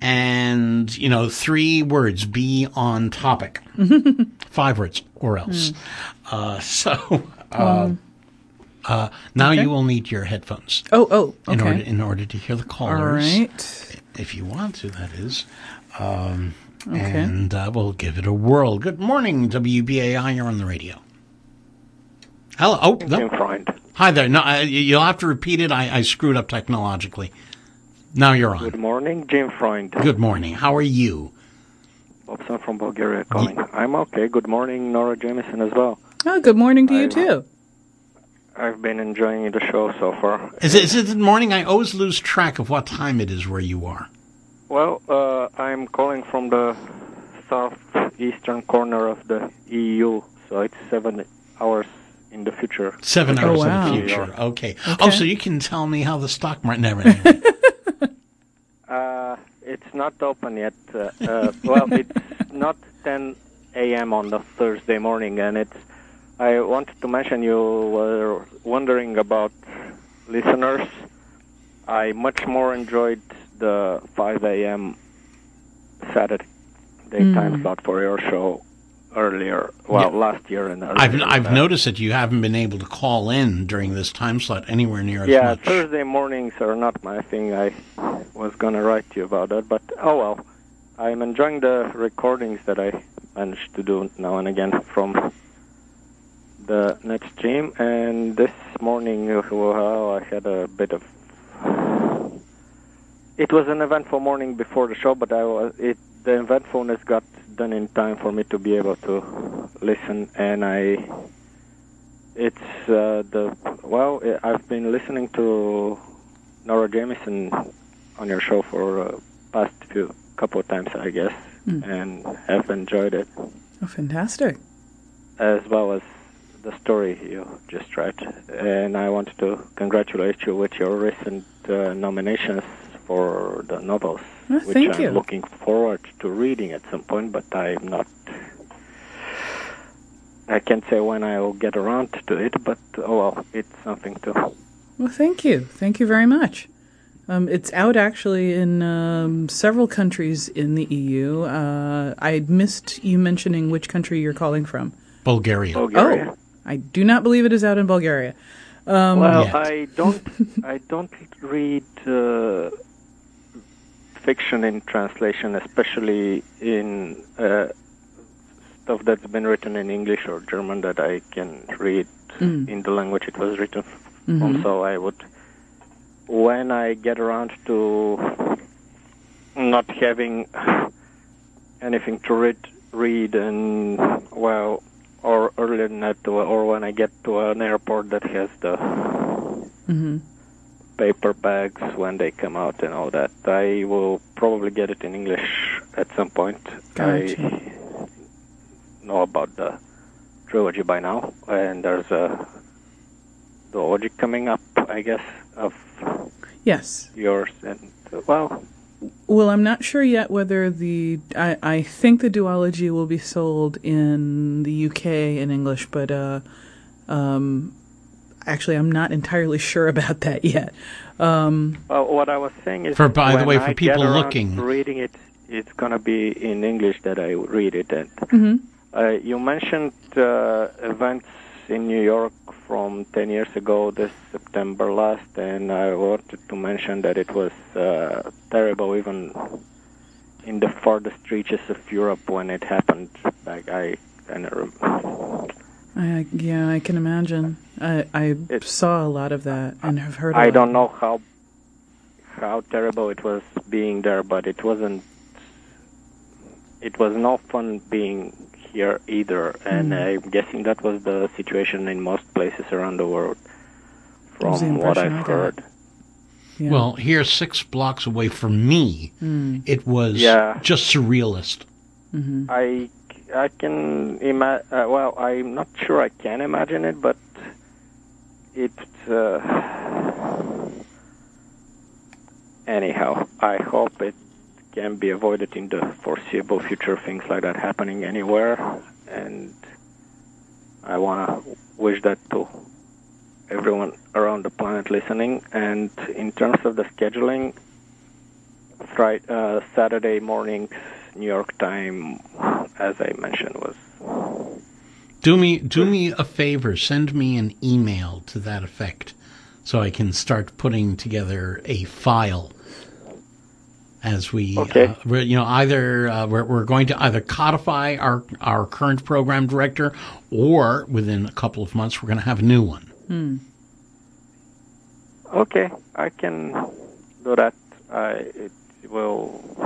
and, you know, three words, be on topic. Five words, or else. Uh, so, uh, uh, now okay. you will need your headphones. Oh, oh, okay. In order, in order to hear the callers. All right. If you want to, that is. Um, Okay. And uh, we'll give it a whirl. Good morning, W B A I. You're on the radio. Hello. Oh, no. Jim Freund. Hi there. No, I, you'll have to repeat it. I, I screwed up technologically. Now you're on. Good morning, Jim Freund. Good morning. How are you? Bobson from Bulgaria calling. I'm okay. Good morning, Nora Jameson as well. Oh, good morning to you, I- too. I've been enjoying the show so far. Is it, is it the morning? I always lose track of what time it is where you are. Well, uh, I'm calling from the southeastern corner of the E U, so it's seven hours in the future. Seven Oh, hours wow. in the future. Okay. Okay. Oh, so you can tell me how the stock market... Never mind. Uh, it's not open yet. Uh, uh, well, it's not ten a.m. on the Thursday morning, and it's. I wanted to mention you were wondering about listeners. I much more enjoyed the five a.m. Saturday Mm. time slot for your show earlier. Well, Yeah. last year and earlier I've than I've that. noticed that you haven't been able to call in during this time slot anywhere near as Yeah, much. Thursday mornings are not my thing. I was going to write to you about that, but oh well. I'm enjoying the recordings that I managed to do now and again from the net stream, and this morning, well, I had a bit of... It was an eventful morning before the show, but I was, it, the eventfulness got done in time for me to be able to listen, and I... It's uh, the... Well, I've been listening to Nora Jameson on your show for uh, past few couple of times, I guess, Mm. and have enjoyed it, Oh, fantastic. as well as the story you just read. And I wanted to congratulate you with your recent uh, nominations for the novels, Oh, which thank I'm you. looking forward to reading at some point, but I'm not... I can't say when I will get around to it, but oh well, it's something to... Well, thank you. Thank you very much. Um, it's out actually in um, several countries in the E U. Uh, I missed you mentioning which country you're calling from. Bulgaria. Bulgaria. Oh, I do not believe it is out in Bulgaria. Um, Well, Yet. I don't. I don't read uh, fiction in translation, especially in uh, stuff that's been written in English or German that I can read Mm. in the language it was written Mhm. from. So I would, when I get around to not having anything to read, read and well. Or earlier than that, or when I get to an airport that has the mhm. paper bags when they come out and all that, I will probably get it in English at some point. Gotcha. I know about the trilogy by now, and there's a trilogy coming up, I guess, of Yes. yours. And well, Well, I'm not sure yet whether the... I, I think the duology will be sold in the U K in English, but uh, um, actually I'm not entirely sure about that yet. Um, well, what I was saying is, For- by the when way, for I people get around looking- to reading it, it's gonna be in English that I read it. And mhm. Uh, you mentioned uh, events in New York from ten years ago, this September last, and I wanted to mention that it was uh, terrible even in the farthest reaches of Europe when it happened. Like I kind of rem- I, yeah, I can imagine. I, I It- saw a lot of that and have heard a I lot. don't know how how terrible it was being there, but it wasn't. It was no fun being here either, and Mm. I'm guessing that was the situation in most places around the world, That was the from what impression I've I got. heard. Yeah. Well, here, six blocks away from me, Mm. it was Yeah. just surrealist. Mhm. I, I can imagine. Uh, well, I'm not sure I can imagine it, but it. Uh, anyhow, I hope it can be avoided in the foreseeable future. Things like that happening anywhere, and I wanna wish that to everyone around the planet listening. And in terms of the scheduling, Friday, uh, Saturday mornings, New York time, as I mentioned, was Do me do me a favor. Send me an email to that effect, so I can start putting together a file. As we, Okay. uh, we're, you know, either uh, we're, we're going to either codify our our current program director, or within a couple of months we're going to have a new one. Hmm. okay. I can do that. I it will.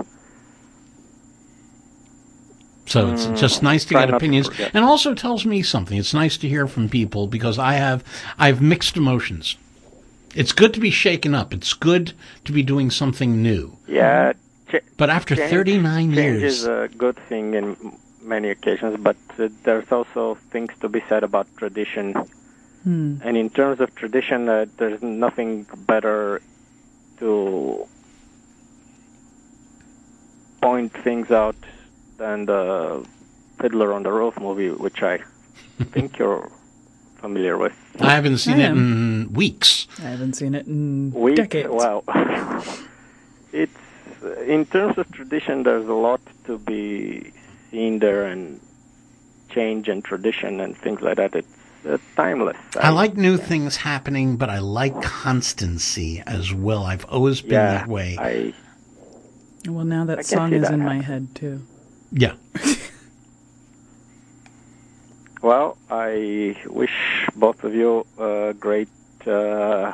So it's Mm, just nice to try get not to opinions, forget. and also tells me something. It's nice to hear from people because I have I have mixed emotions. It's good to be shaken up. It's good to be doing something new. Yeah. Ch- But after change, thirty-nine change years, is a good thing in m- many occasions, but uh, there's also things to be said about tradition. Hmm. And in terms of tradition, uh, there's nothing better to point things out than the Fiddler on the Roof movie, which I think you're familiar with. I haven't seen I it am. in weeks. I haven't seen it in Weeks? decades. Wow. It's in terms of tradition, there's a lot to be seen there, and change and tradition and things like that. It's uh, timeless. I like new things happening, but I like constancy as well. I've always been yeah, that way. I Well, now I that can song see is that in my happen. head too. Yeah. well, I wish both of you a great uh,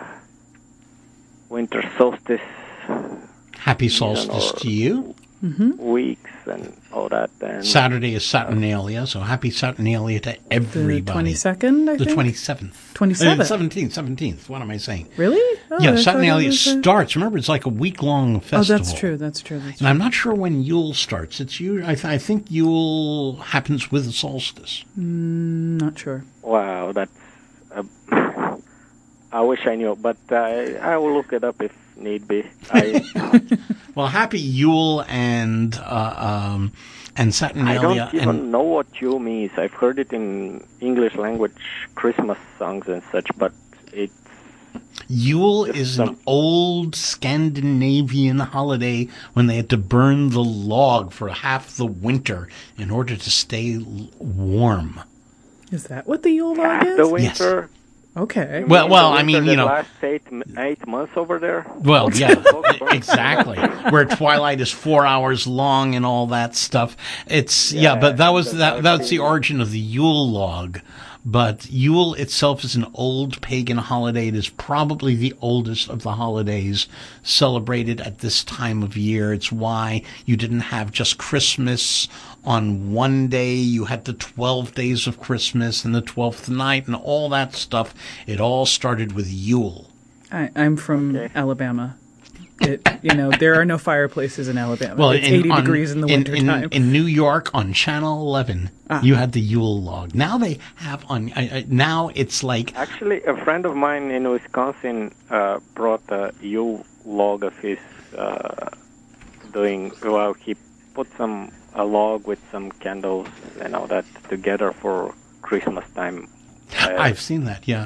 winter solstice Happy season solstice or to you. Mm-hmm. weeks and all that. And Saturday is Saturnalia, so happy Saturnalia to The everybody. twenty-second, I The think? twenty-seventh. twenty-seventh. seventeenth, seventeenth. What am I saying? Really? Oh, yeah, I thought it Saturnalia was, uh, starts. Remember, it's like a week-long Oh, festival. that's true. That's true. That's And I'm not sure when Yule starts. It's you. I, th- I think Yule happens with the solstice. Mm, not sure. wow, that's. Uh, I wish I knew, but I I will look it up if need be. I Well, happy Yule and uh, um, and I Saturnalia. don't even and know what Yule means. I've heard it in English language Christmas songs and such, but it's Yule Just is some- an old Scandinavian holiday when they had to burn the log for half the winter in order to stay l- warm. Is that what the Yule log is? the winter. Okay. You Well- mean well, the I mean, winter you that know- lasts eight m- eight months over there. Well, Okay. yeah, exactly. Where twilight is four hours long and all that stuff. It's yeah, Yeah, but that was the that. That's the dark origin of the Yule log. But Yule itself is an old pagan holiday. It is probably the oldest of the holidays celebrated at this time of year. It's why you didn't have just Christmas on one day. You had the twelve days of Christmas and the twelfth night and all that stuff. It all started with Yule. I, I'm from Okay. Alabama. It, you know, there are no fireplaces in Alabama. Well, it's in, eighty on- degrees in the in, winter in, time. in New York on Channel eleven, Ah. you had the Yule log. Now they have on. I, I, now it's like Actually, a friend of mine in Wisconsin uh, brought a Yule log of his uh, doing. Well, he put some a log with some candles and all that together for Christmas time. Uh, I've seen that. Yeah,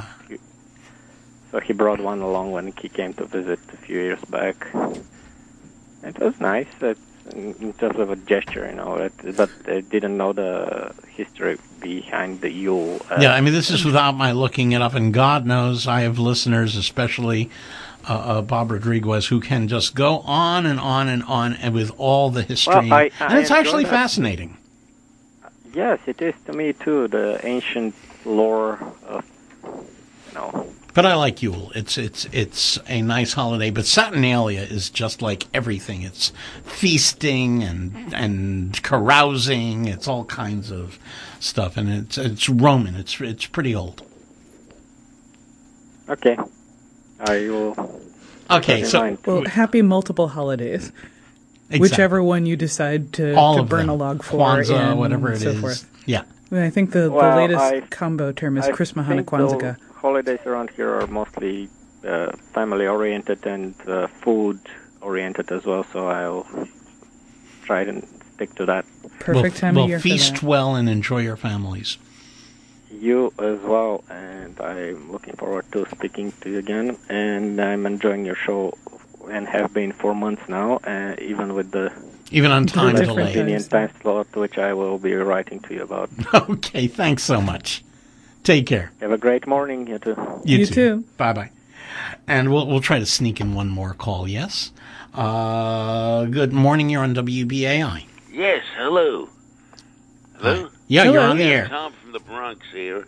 So he brought one along when he came to visit a few years back. It was nice that, in in terms of a gesture, you know, it, but I didn't know the history behind the Yule. Uh, yeah. I mean, this is without my looking it up, and God knows I have listeners, especially uh, uh, Bob Rodriguez, who can just go on and on and on, and with all the history, Well, I- and I it's enjoy actually that. fascinating. Yes, it is to me too. The ancient lore of, you know. But I like Yule. It's it's it's a nice holiday. But Saturnalia is just like everything. It's feasting and and carousing. It's all kinds of stuff, and it's it's Roman. It's it's pretty old. Okay, I will. Okay, Never so mind. Well, happy multiple holidays. exactly. Whichever one you decide to, all to of burn them. a log for, Kwanzaa, and whatever it so is. forth. Yeah. I, mean, I think the, Well, the latest I- combo term is I Christmahana think Kwanzaa. the holidays around here are mostly uh, family-oriented and uh, food-oriented as well, so I'll try to stick to that. Perfect well, time well, of year feast for that. well and enjoy your families. You as well, and I'm looking forward to speaking to you again, and I'm enjoying your show and have been for months now, uh, even with the Even on time Different delay. times. convenient time slot, which I will be writing to you about. Okay, thanks so much. Take care. Have a great morning, you too. You, You too. too. Bye bye. And we'll we'll try to sneak in one more call. Yes. Uh, good morning. You're on W B A I. Yes, hello. Hello? Yeah, you're Hello. on the air. Tom from the Bronx here,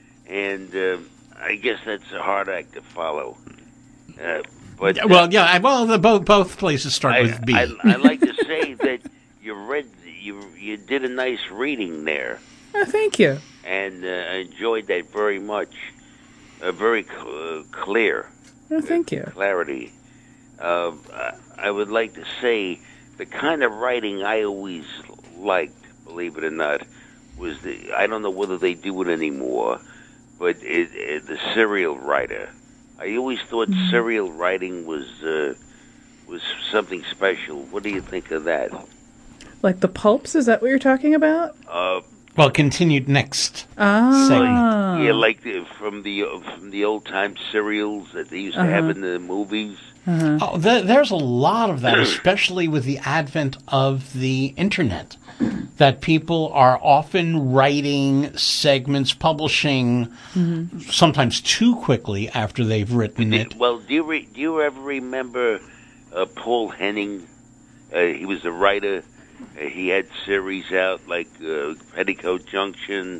and uh, I guess that's a hard act to follow. Uh, but uh, Well, yeah. I, well, the both both places start I, with B. I, I like to say that you read, you you did a nice reading there, Oh, thank you. and uh, I enjoyed that very much. Uh, very cl- uh, clear. Oh, thank you. Clarity. Uh, I- I would like to say the kind of writing I always liked, believe it or not, was the, I don't know whether they do it anymore, but it, it, the serial writer. I always thought Mm-hmm. serial writing was uh, was something special. What do you think of that? Like the pulps, is that what you're talking about? Uh, Well, continued next. Ah. Segment. yeah, like the, from the from the old time serials that they used to have in the movies. Oh, th- there's a lot of that, especially with the advent of the internet, that people are often writing segments, publishing sometimes too quickly after they've written it. Well, do you re- do you ever remember uh, Paul Henning? Uh, he was a writer. Uh, he had series out like uh, Petticoat Junction,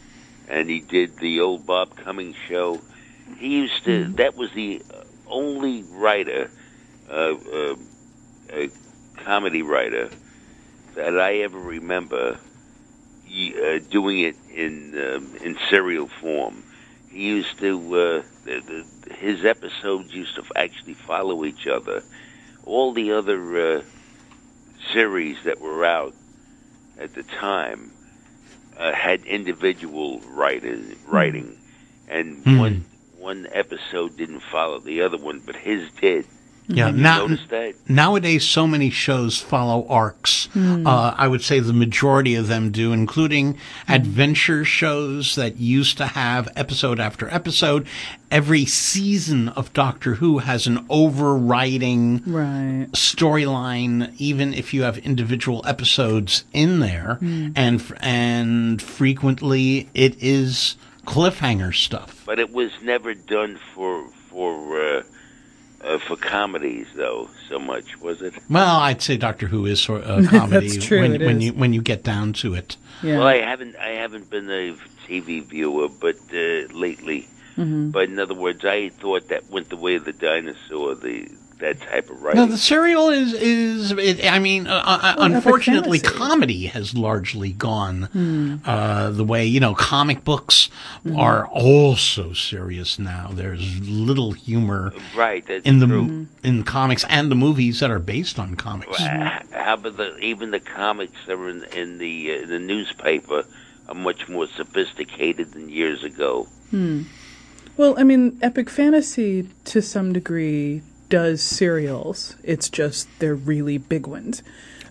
and he did the old Bob Cummings show. He used to. That was the only writer, uh, uh, a comedy writer, that I ever remember he, uh, doing it in um, in serial form. He used to. Uh, the, the, his episodes used to actually follow each other. All the other uh, series that were out at the time uh, had individual writers writing, and Hmm. one one episode didn't follow the other one, but his did. Yeah, Have you now, noticed that? nowadays so many shows follow arcs. Uh, I would say the majority of them do, including adventure shows that used to have episode after episode. Every season of Doctor Who has an overriding Right. storyline, even if you have individual episodes in there, and and frequently it is cliffhanger stuff. But it was never done for for uh, uh, for comedies, though. So much was it? Well, I'd say Doctor Who is sort of a comedy That's true, when it when is. you when you get down to it. Yeah. Well, I haven't I haven't been a T V viewer, but uh, lately. Mm-hmm. But in other words, I thought that went the way of the dinosaur. The that type of No, writing. the serial is is. It, I mean, uh, uh, Well, unfortunately, epic fantasy. comedy has largely gone Hmm. uh, the way you know. Comic books Mm-hmm. are also serious now. There's little humor Right. That's in the true. in comics and the movies that are based on comics. Uh, How about the even the comics that are in, in the uh, the newspaper are much more sophisticated than years ago. Well, I mean, epic fantasy to some degree does serials. It's just they're really big ones.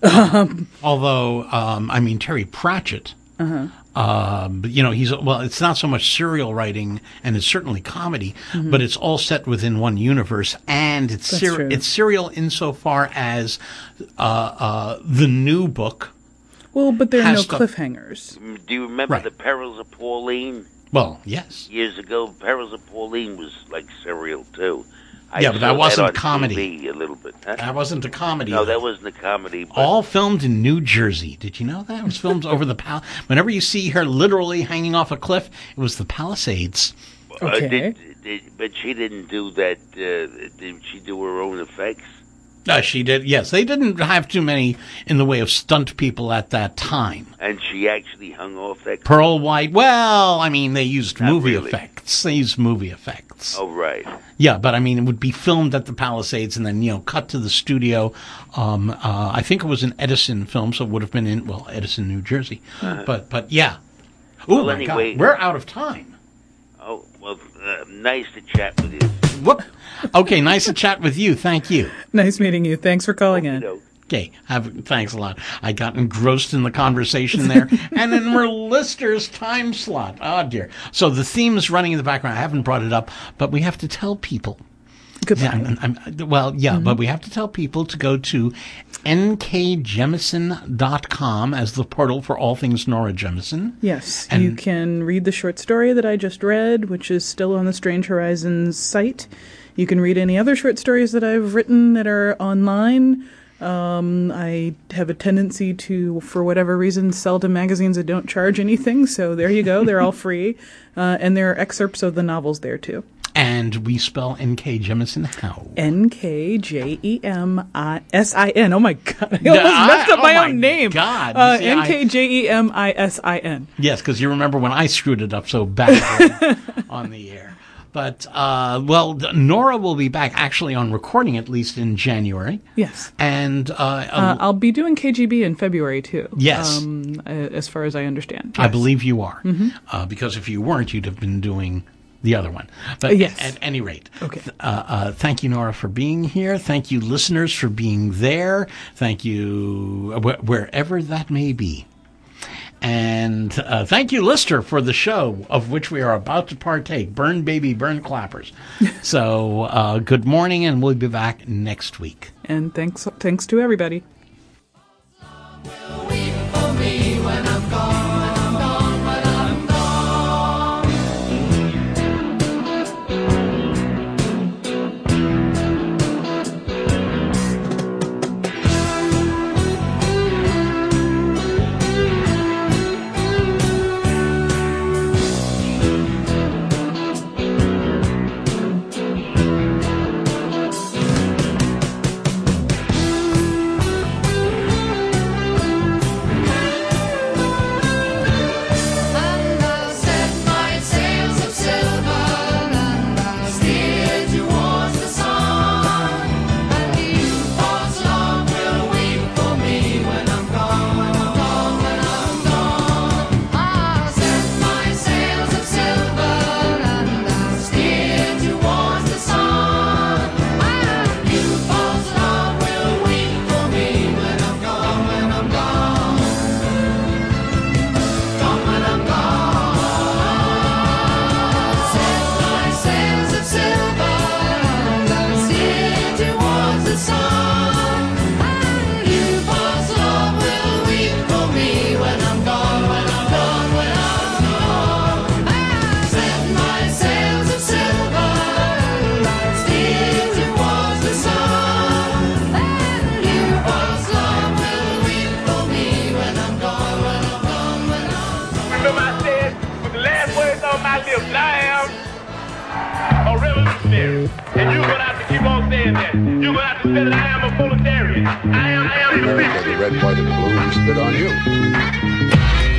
Although, um, I mean, Terry Pratchett. Uh-huh. Um, you know, he's well. It's not so much serial writing, and it's certainly comedy, but it's all set within one universe, and it's That's ser- true. it's serial insofar as uh, uh, the new book. Well, but there are no Has to- cliffhangers. Mm, Do you remember Right. the Perils of Pauline? Well, yes, Years ago, Perils of Pauline was like serial too. I Yeah, but that saw wasn't on comedy. T V a little bit. Huh? that wasn't a comedy. No, though. that wasn't a comedy. But all filmed in New Jersey. Did you know that? It was filmed over the pal. Whenever you see her literally hanging off a cliff, it was the Palisades. uh, Okay. did, did, but she didn't do that. Uh, did she do her own effects? Uh, she did. Yes, they didn't have too many in the way of stunt people at that time. And she actually hung off that. Pearl White. Well, I mean, they used Not movie really. effects. They used movie effects. Oh, right. Yeah, but I mean, it would be filmed at the Palisades and then, you know, cut to the studio. Um, uh, I think it was an Edison film, so it would have been in, well, Edison, New Jersey. But, but yeah. Oh, Well, my anyway- God. We're out of time. Oh, well, uh, nice to chat with you. Whoop. Okay, nice to chat with you. Thank you. Nice meeting you. Thanks for calling in. Okey-doke. Okay, have, thanks a lot. I got engrossed in the conversation there. And in Merlister's time slot. Oh, dear. So the theme is running in the background. I haven't brought it up, but we have to tell people Goodbye. Yeah, I'm, I'm, well, yeah, mm-hmm. but we have to tell people to go to N K Jemisin dot com as the portal for all things Nora Jemisin. Yes, and you can read the short story that I just read, which is still on the Strange Horizons site. You can read any other short stories that I've written that are online. Um, I have a tendency to, for whatever reason, sell to magazines that don't charge anything, so there you go. They're all free. Uh, and there are excerpts of the novels there, too. And we spell N K Jemisin how? N K J E M I S I N. Oh, my God. I almost I, messed up oh my, my own name. God. Uh, see, N K J E M I S I N. Yes, because you remember when I screwed it up so badly on the air. But, uh, well, Nora will be back actually on recording at least in January. Yes. And uh, uh, I'll be doing K G B in February, too. Yes. Um, as far as I understand. Yes. I believe you are. Mm-hmm. Uh, because if you weren't, you'd have been doing the other one. But uh, yes. at any rate, okay. uh, uh, thank you, Nora, for being here. Thank you, listeners, for being there. Thank you, wh- wherever that may be. And uh, thank you, Lister, for the show of which we are about to partake. Burn, baby, burn clappers. So uh, good morning, and we'll be back next week. And thanks, thanks to everybody. And you're going to have to keep on saying that. You're going to have to say that I am a proletarian. I am, I am the America, the red, white, and blue, we spit on you.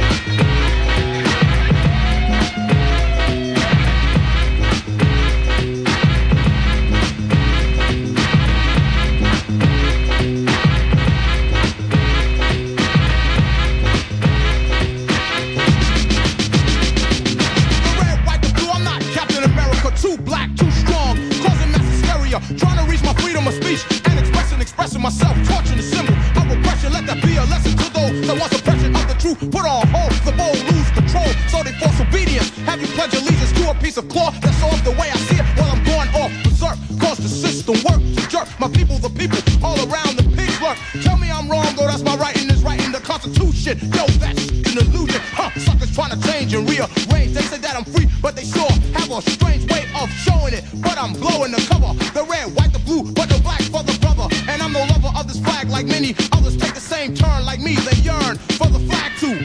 Trying to reach my freedom of speech and expressing, expressing myself, torching the symbol of oppression. Let that be a lesson to those that want suppression of the truth. Put on hold, the bold lose control, so they force obedience. Have you pledge allegiance to a piece of cloth that's off the way I see it? While I'm going off berserk, cause the system work to jerk my people, the people all around the pigs lurk. Tell me I'm wrong, though that's my writing is writing the Constitution. Yo, that's an illusion, huh? Suckers trying to change and rearrange. They say that I'm free, but they sure have a strange way of showing it. But I'm blowing the cover, the red, white, the blue, but the black for the brother. And I'm no lover of this flag like many others take the same turn like me. They yearn for the flag too.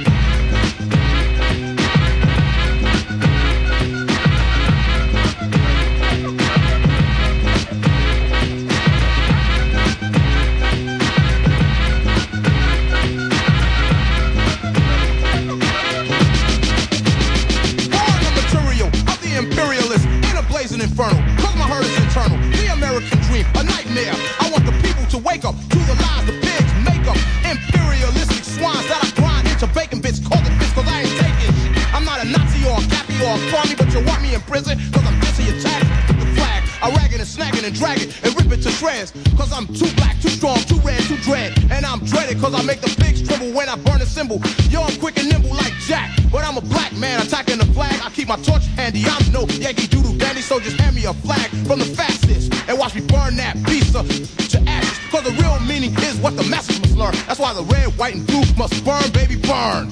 Inferno, cause my hurt is internal. The American dream, a nightmare. I want the people to wake up to the lies the pigs make up. Imperialistic swines that I grind into bacon bits. Call it bits cause I ain't taking shit. I'm not a Nazi or a Cappy or a crummy, but you want me in prison cause I'm dissing your tax. The flag, I rag it and snag it and drag it and rip it to shreds. Cause I'm too black, too strong, too red, too dread. And I'm dreaded cause I make the pigs tremble when I burn a symbol. Yo, I'm quick and nimble like Jack, but I'm a black man attacking the flag. I keep my torch handy, I'm no Yankee Doodle dandy, so just hand me a flag from the fastest and watch Because we burn that piece of to ashes. Because the real meaning is what the masses must learn. That's why the red, white, and blue must burn, baby, burn.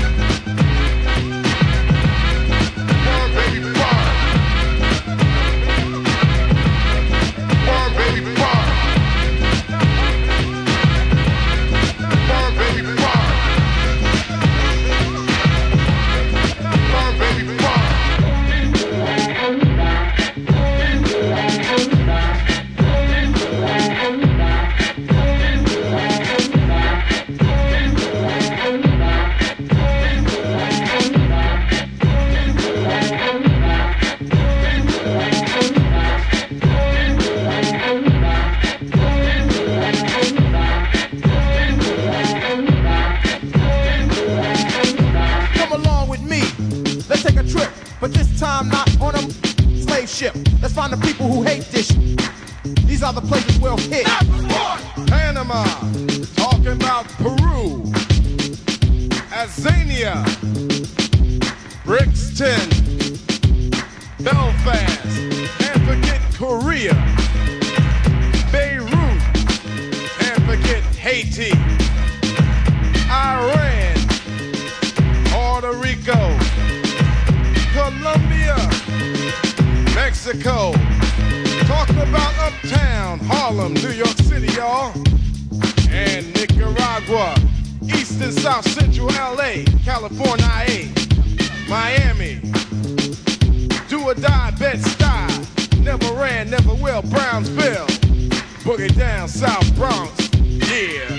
Burn, baby, burn. Burn, baby, burn. Burn, baby, burn. Burn, baby, burn. But this time not on a slave ship. Let's find the people who hate this shit. These are the places we'll hit. Panama, talking about Peru, Azania, Brixton, Belfast, can't forget Korea, Beirut, can't forget Haiti, Iran, Puerto Rico, Colombia, Mexico, talking about Uptown, Harlem, New York City, y'all, and Nicaragua, East and South Central L A, California, I A, Miami, do or die, Bed-Stuy, never ran, never will, Brownsville, boogie down, South Bronx, yeah.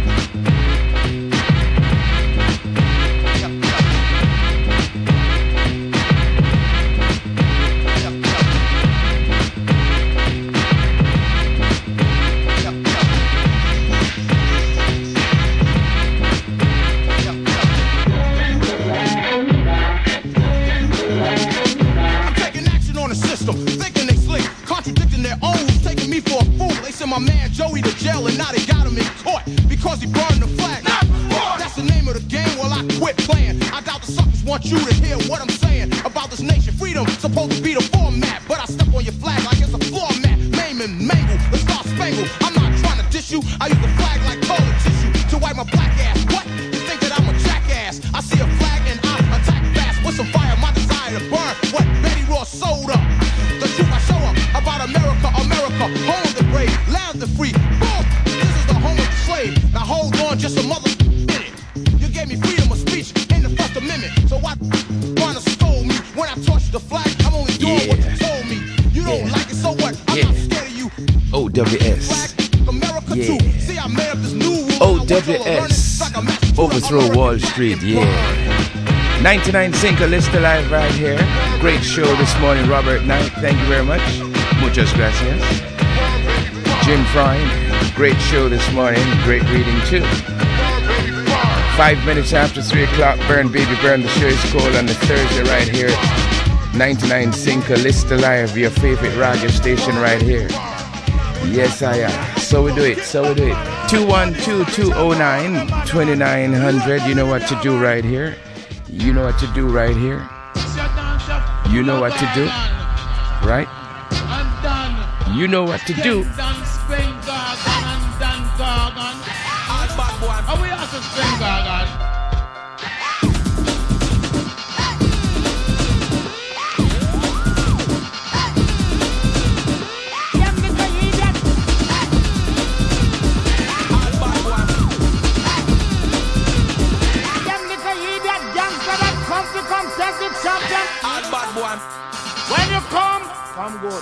Thinking they slick, contradicting their own, taking me for a fool. They sent my man Joey to jail and now they got him in court because he burned the flag. That's the name of the game. Well, I quit playing. I doubt the suckers want you to hear what I'm saying about this nation. Freedom supposed to be the format, but I step on your flag like it's a floor mat. Maim and mangle, the star spangled. I'm not trying to diss you. I use the flag like toilet tissue to wipe my black ass. What? You think that I'm a jackass? I see a flag and I attack fast with some fire. My desire to burn what Betty Ross sold up. The truth I show up about America, America, home of the brave, land of the free. Boom! This is the home of the slave. Now hold on, just a mother minute. You gave me freedom of speech in the First Amendment. So why wanna scold me when I touch the flag? I'm only doing yeah. what you told me. You don't yeah. like it, so what? I'm yeah. not scared of you. O W S. Flag, America yeah. too. See, I made up this new rule. O W S. Overthrow Wall Street, yeah. ninety-nine Cinco List Alive right here. Great show this morning, Robert Knight. Thank you very much. Muchas gracias. Jim Fry, great show this morning. Great reading too. Five minutes after three o'clock, Burn Baby Burn. The show is called on the Thursday right here. ninety-nine Cinco List Alive, your favorite radio station right here. Yes, I am. So we do it. So we do it. two one two, two oh nine, two nine hundred. You know what to do right here. You know what to do right here. You know what to do, right? You know what to do. When you come, come good.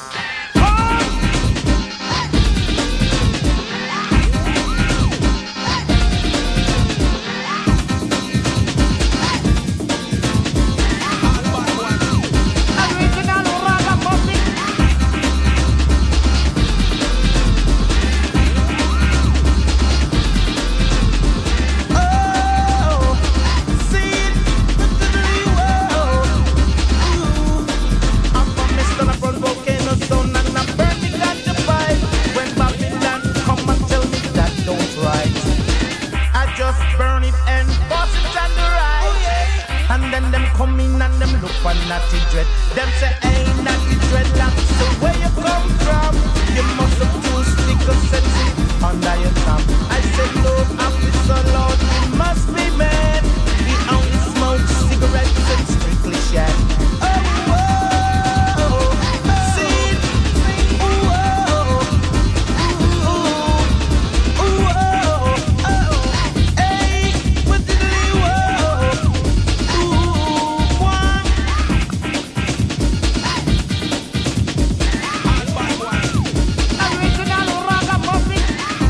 Volcano, so nice. and them come in and them look for natty dread. Them say ain't natty dreadlocks. So where you come from? You must have two stickers sensi under your thumb. I said no, officer Lord, you must be mad. He only smokes cigarettes and strictly shag. Oh, oh, oh, see, oh, oh, oh, oh, oh, oh, hey, what did he whoa, ooh, one. Original ragamuffin.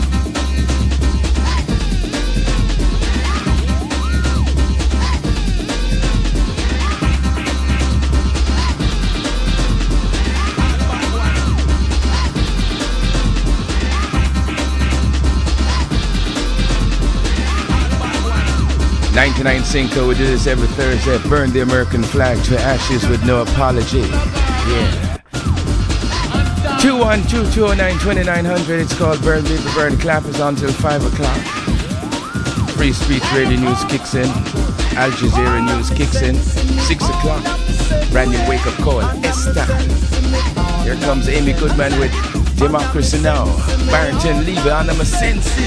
ninety-nine Cinco, we do this every Thursday. Burn the American flag to ashes with no apology. Yeah. two one two, two oh nine, two nine hundred. It's called Burn Baby Burn. Clap is on till five o'clock. Free Speech Radio News kicks in. Al Jazeera News kicks in. six o'clock. Brand new wake up call. Esta. Here comes Amy Goodman with Democracy Now. Barrington Levy on the Sensi.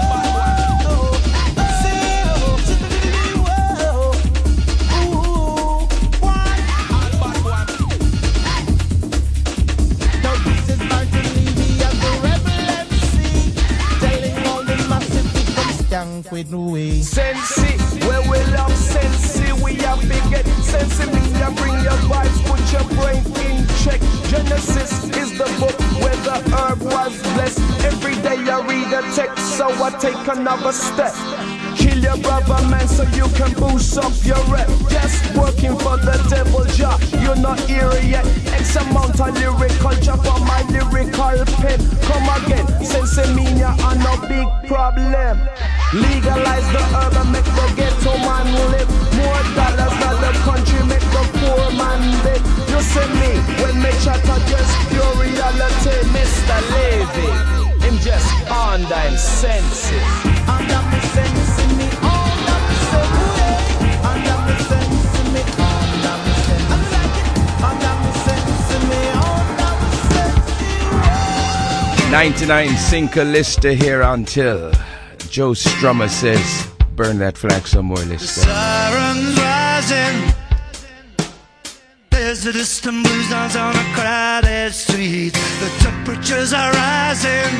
Sensi, where we love sensi, we have to get sensi. Media, bring your vibes, put your brain in check. Genesis is the book where the herb was blessed. Every day I read a text, so I take another step. Kill your brother, man, so you can boost up your rep. Just working for the devil job, you're not here yet. X amount of lyrical job on my lyrical pen. Come again, sensi media are no big problem. Legalize the herb and make the ghetto man live. More dollars than the country make the poor man beg. You see me, when me chat are just pure reality. Mister Levy, him just under him senses. Under me sense me, under me sense me, under me sense me, under me sense me, under me sense me, under me sense me. ninety-nine Cinco Lister here until Joe Strummer says, burn that flag some more, Lister. Sirens rising. There's the distant blue sounds on a crowded street. The temperatures are rising.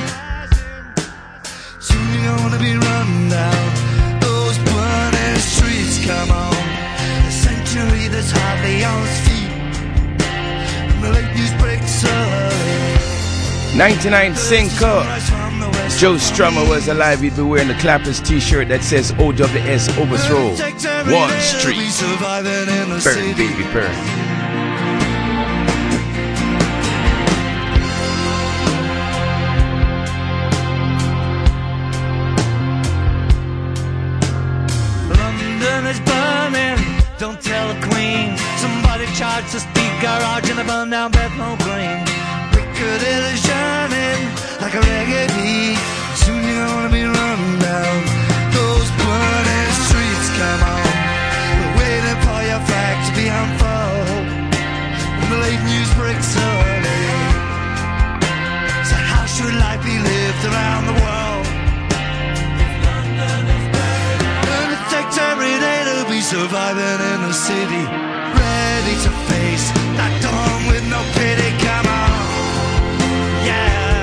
Soon you're gonna be run down. Those burning streets, come on. A century that's hardly on its feet. And the late news breaks early. ninety-nine Cinco. Joe Strummer was alive, he'd be wearing the Clappers t-shirt that says O W S Overthrow Wall Street. Burn, baby, burn. London is burning, don't tell the Queen. Somebody charged the speed garage and they burned down Bethnal Green. Piccadilly is shining like a reggae beat. Soon you're gonna be run down. Those burning streets, come on. We're waiting for your flag to be unfurled. When the late news breaks early. So how should life be lived around the world? And it takes every day to be surviving in the city. Ready to face that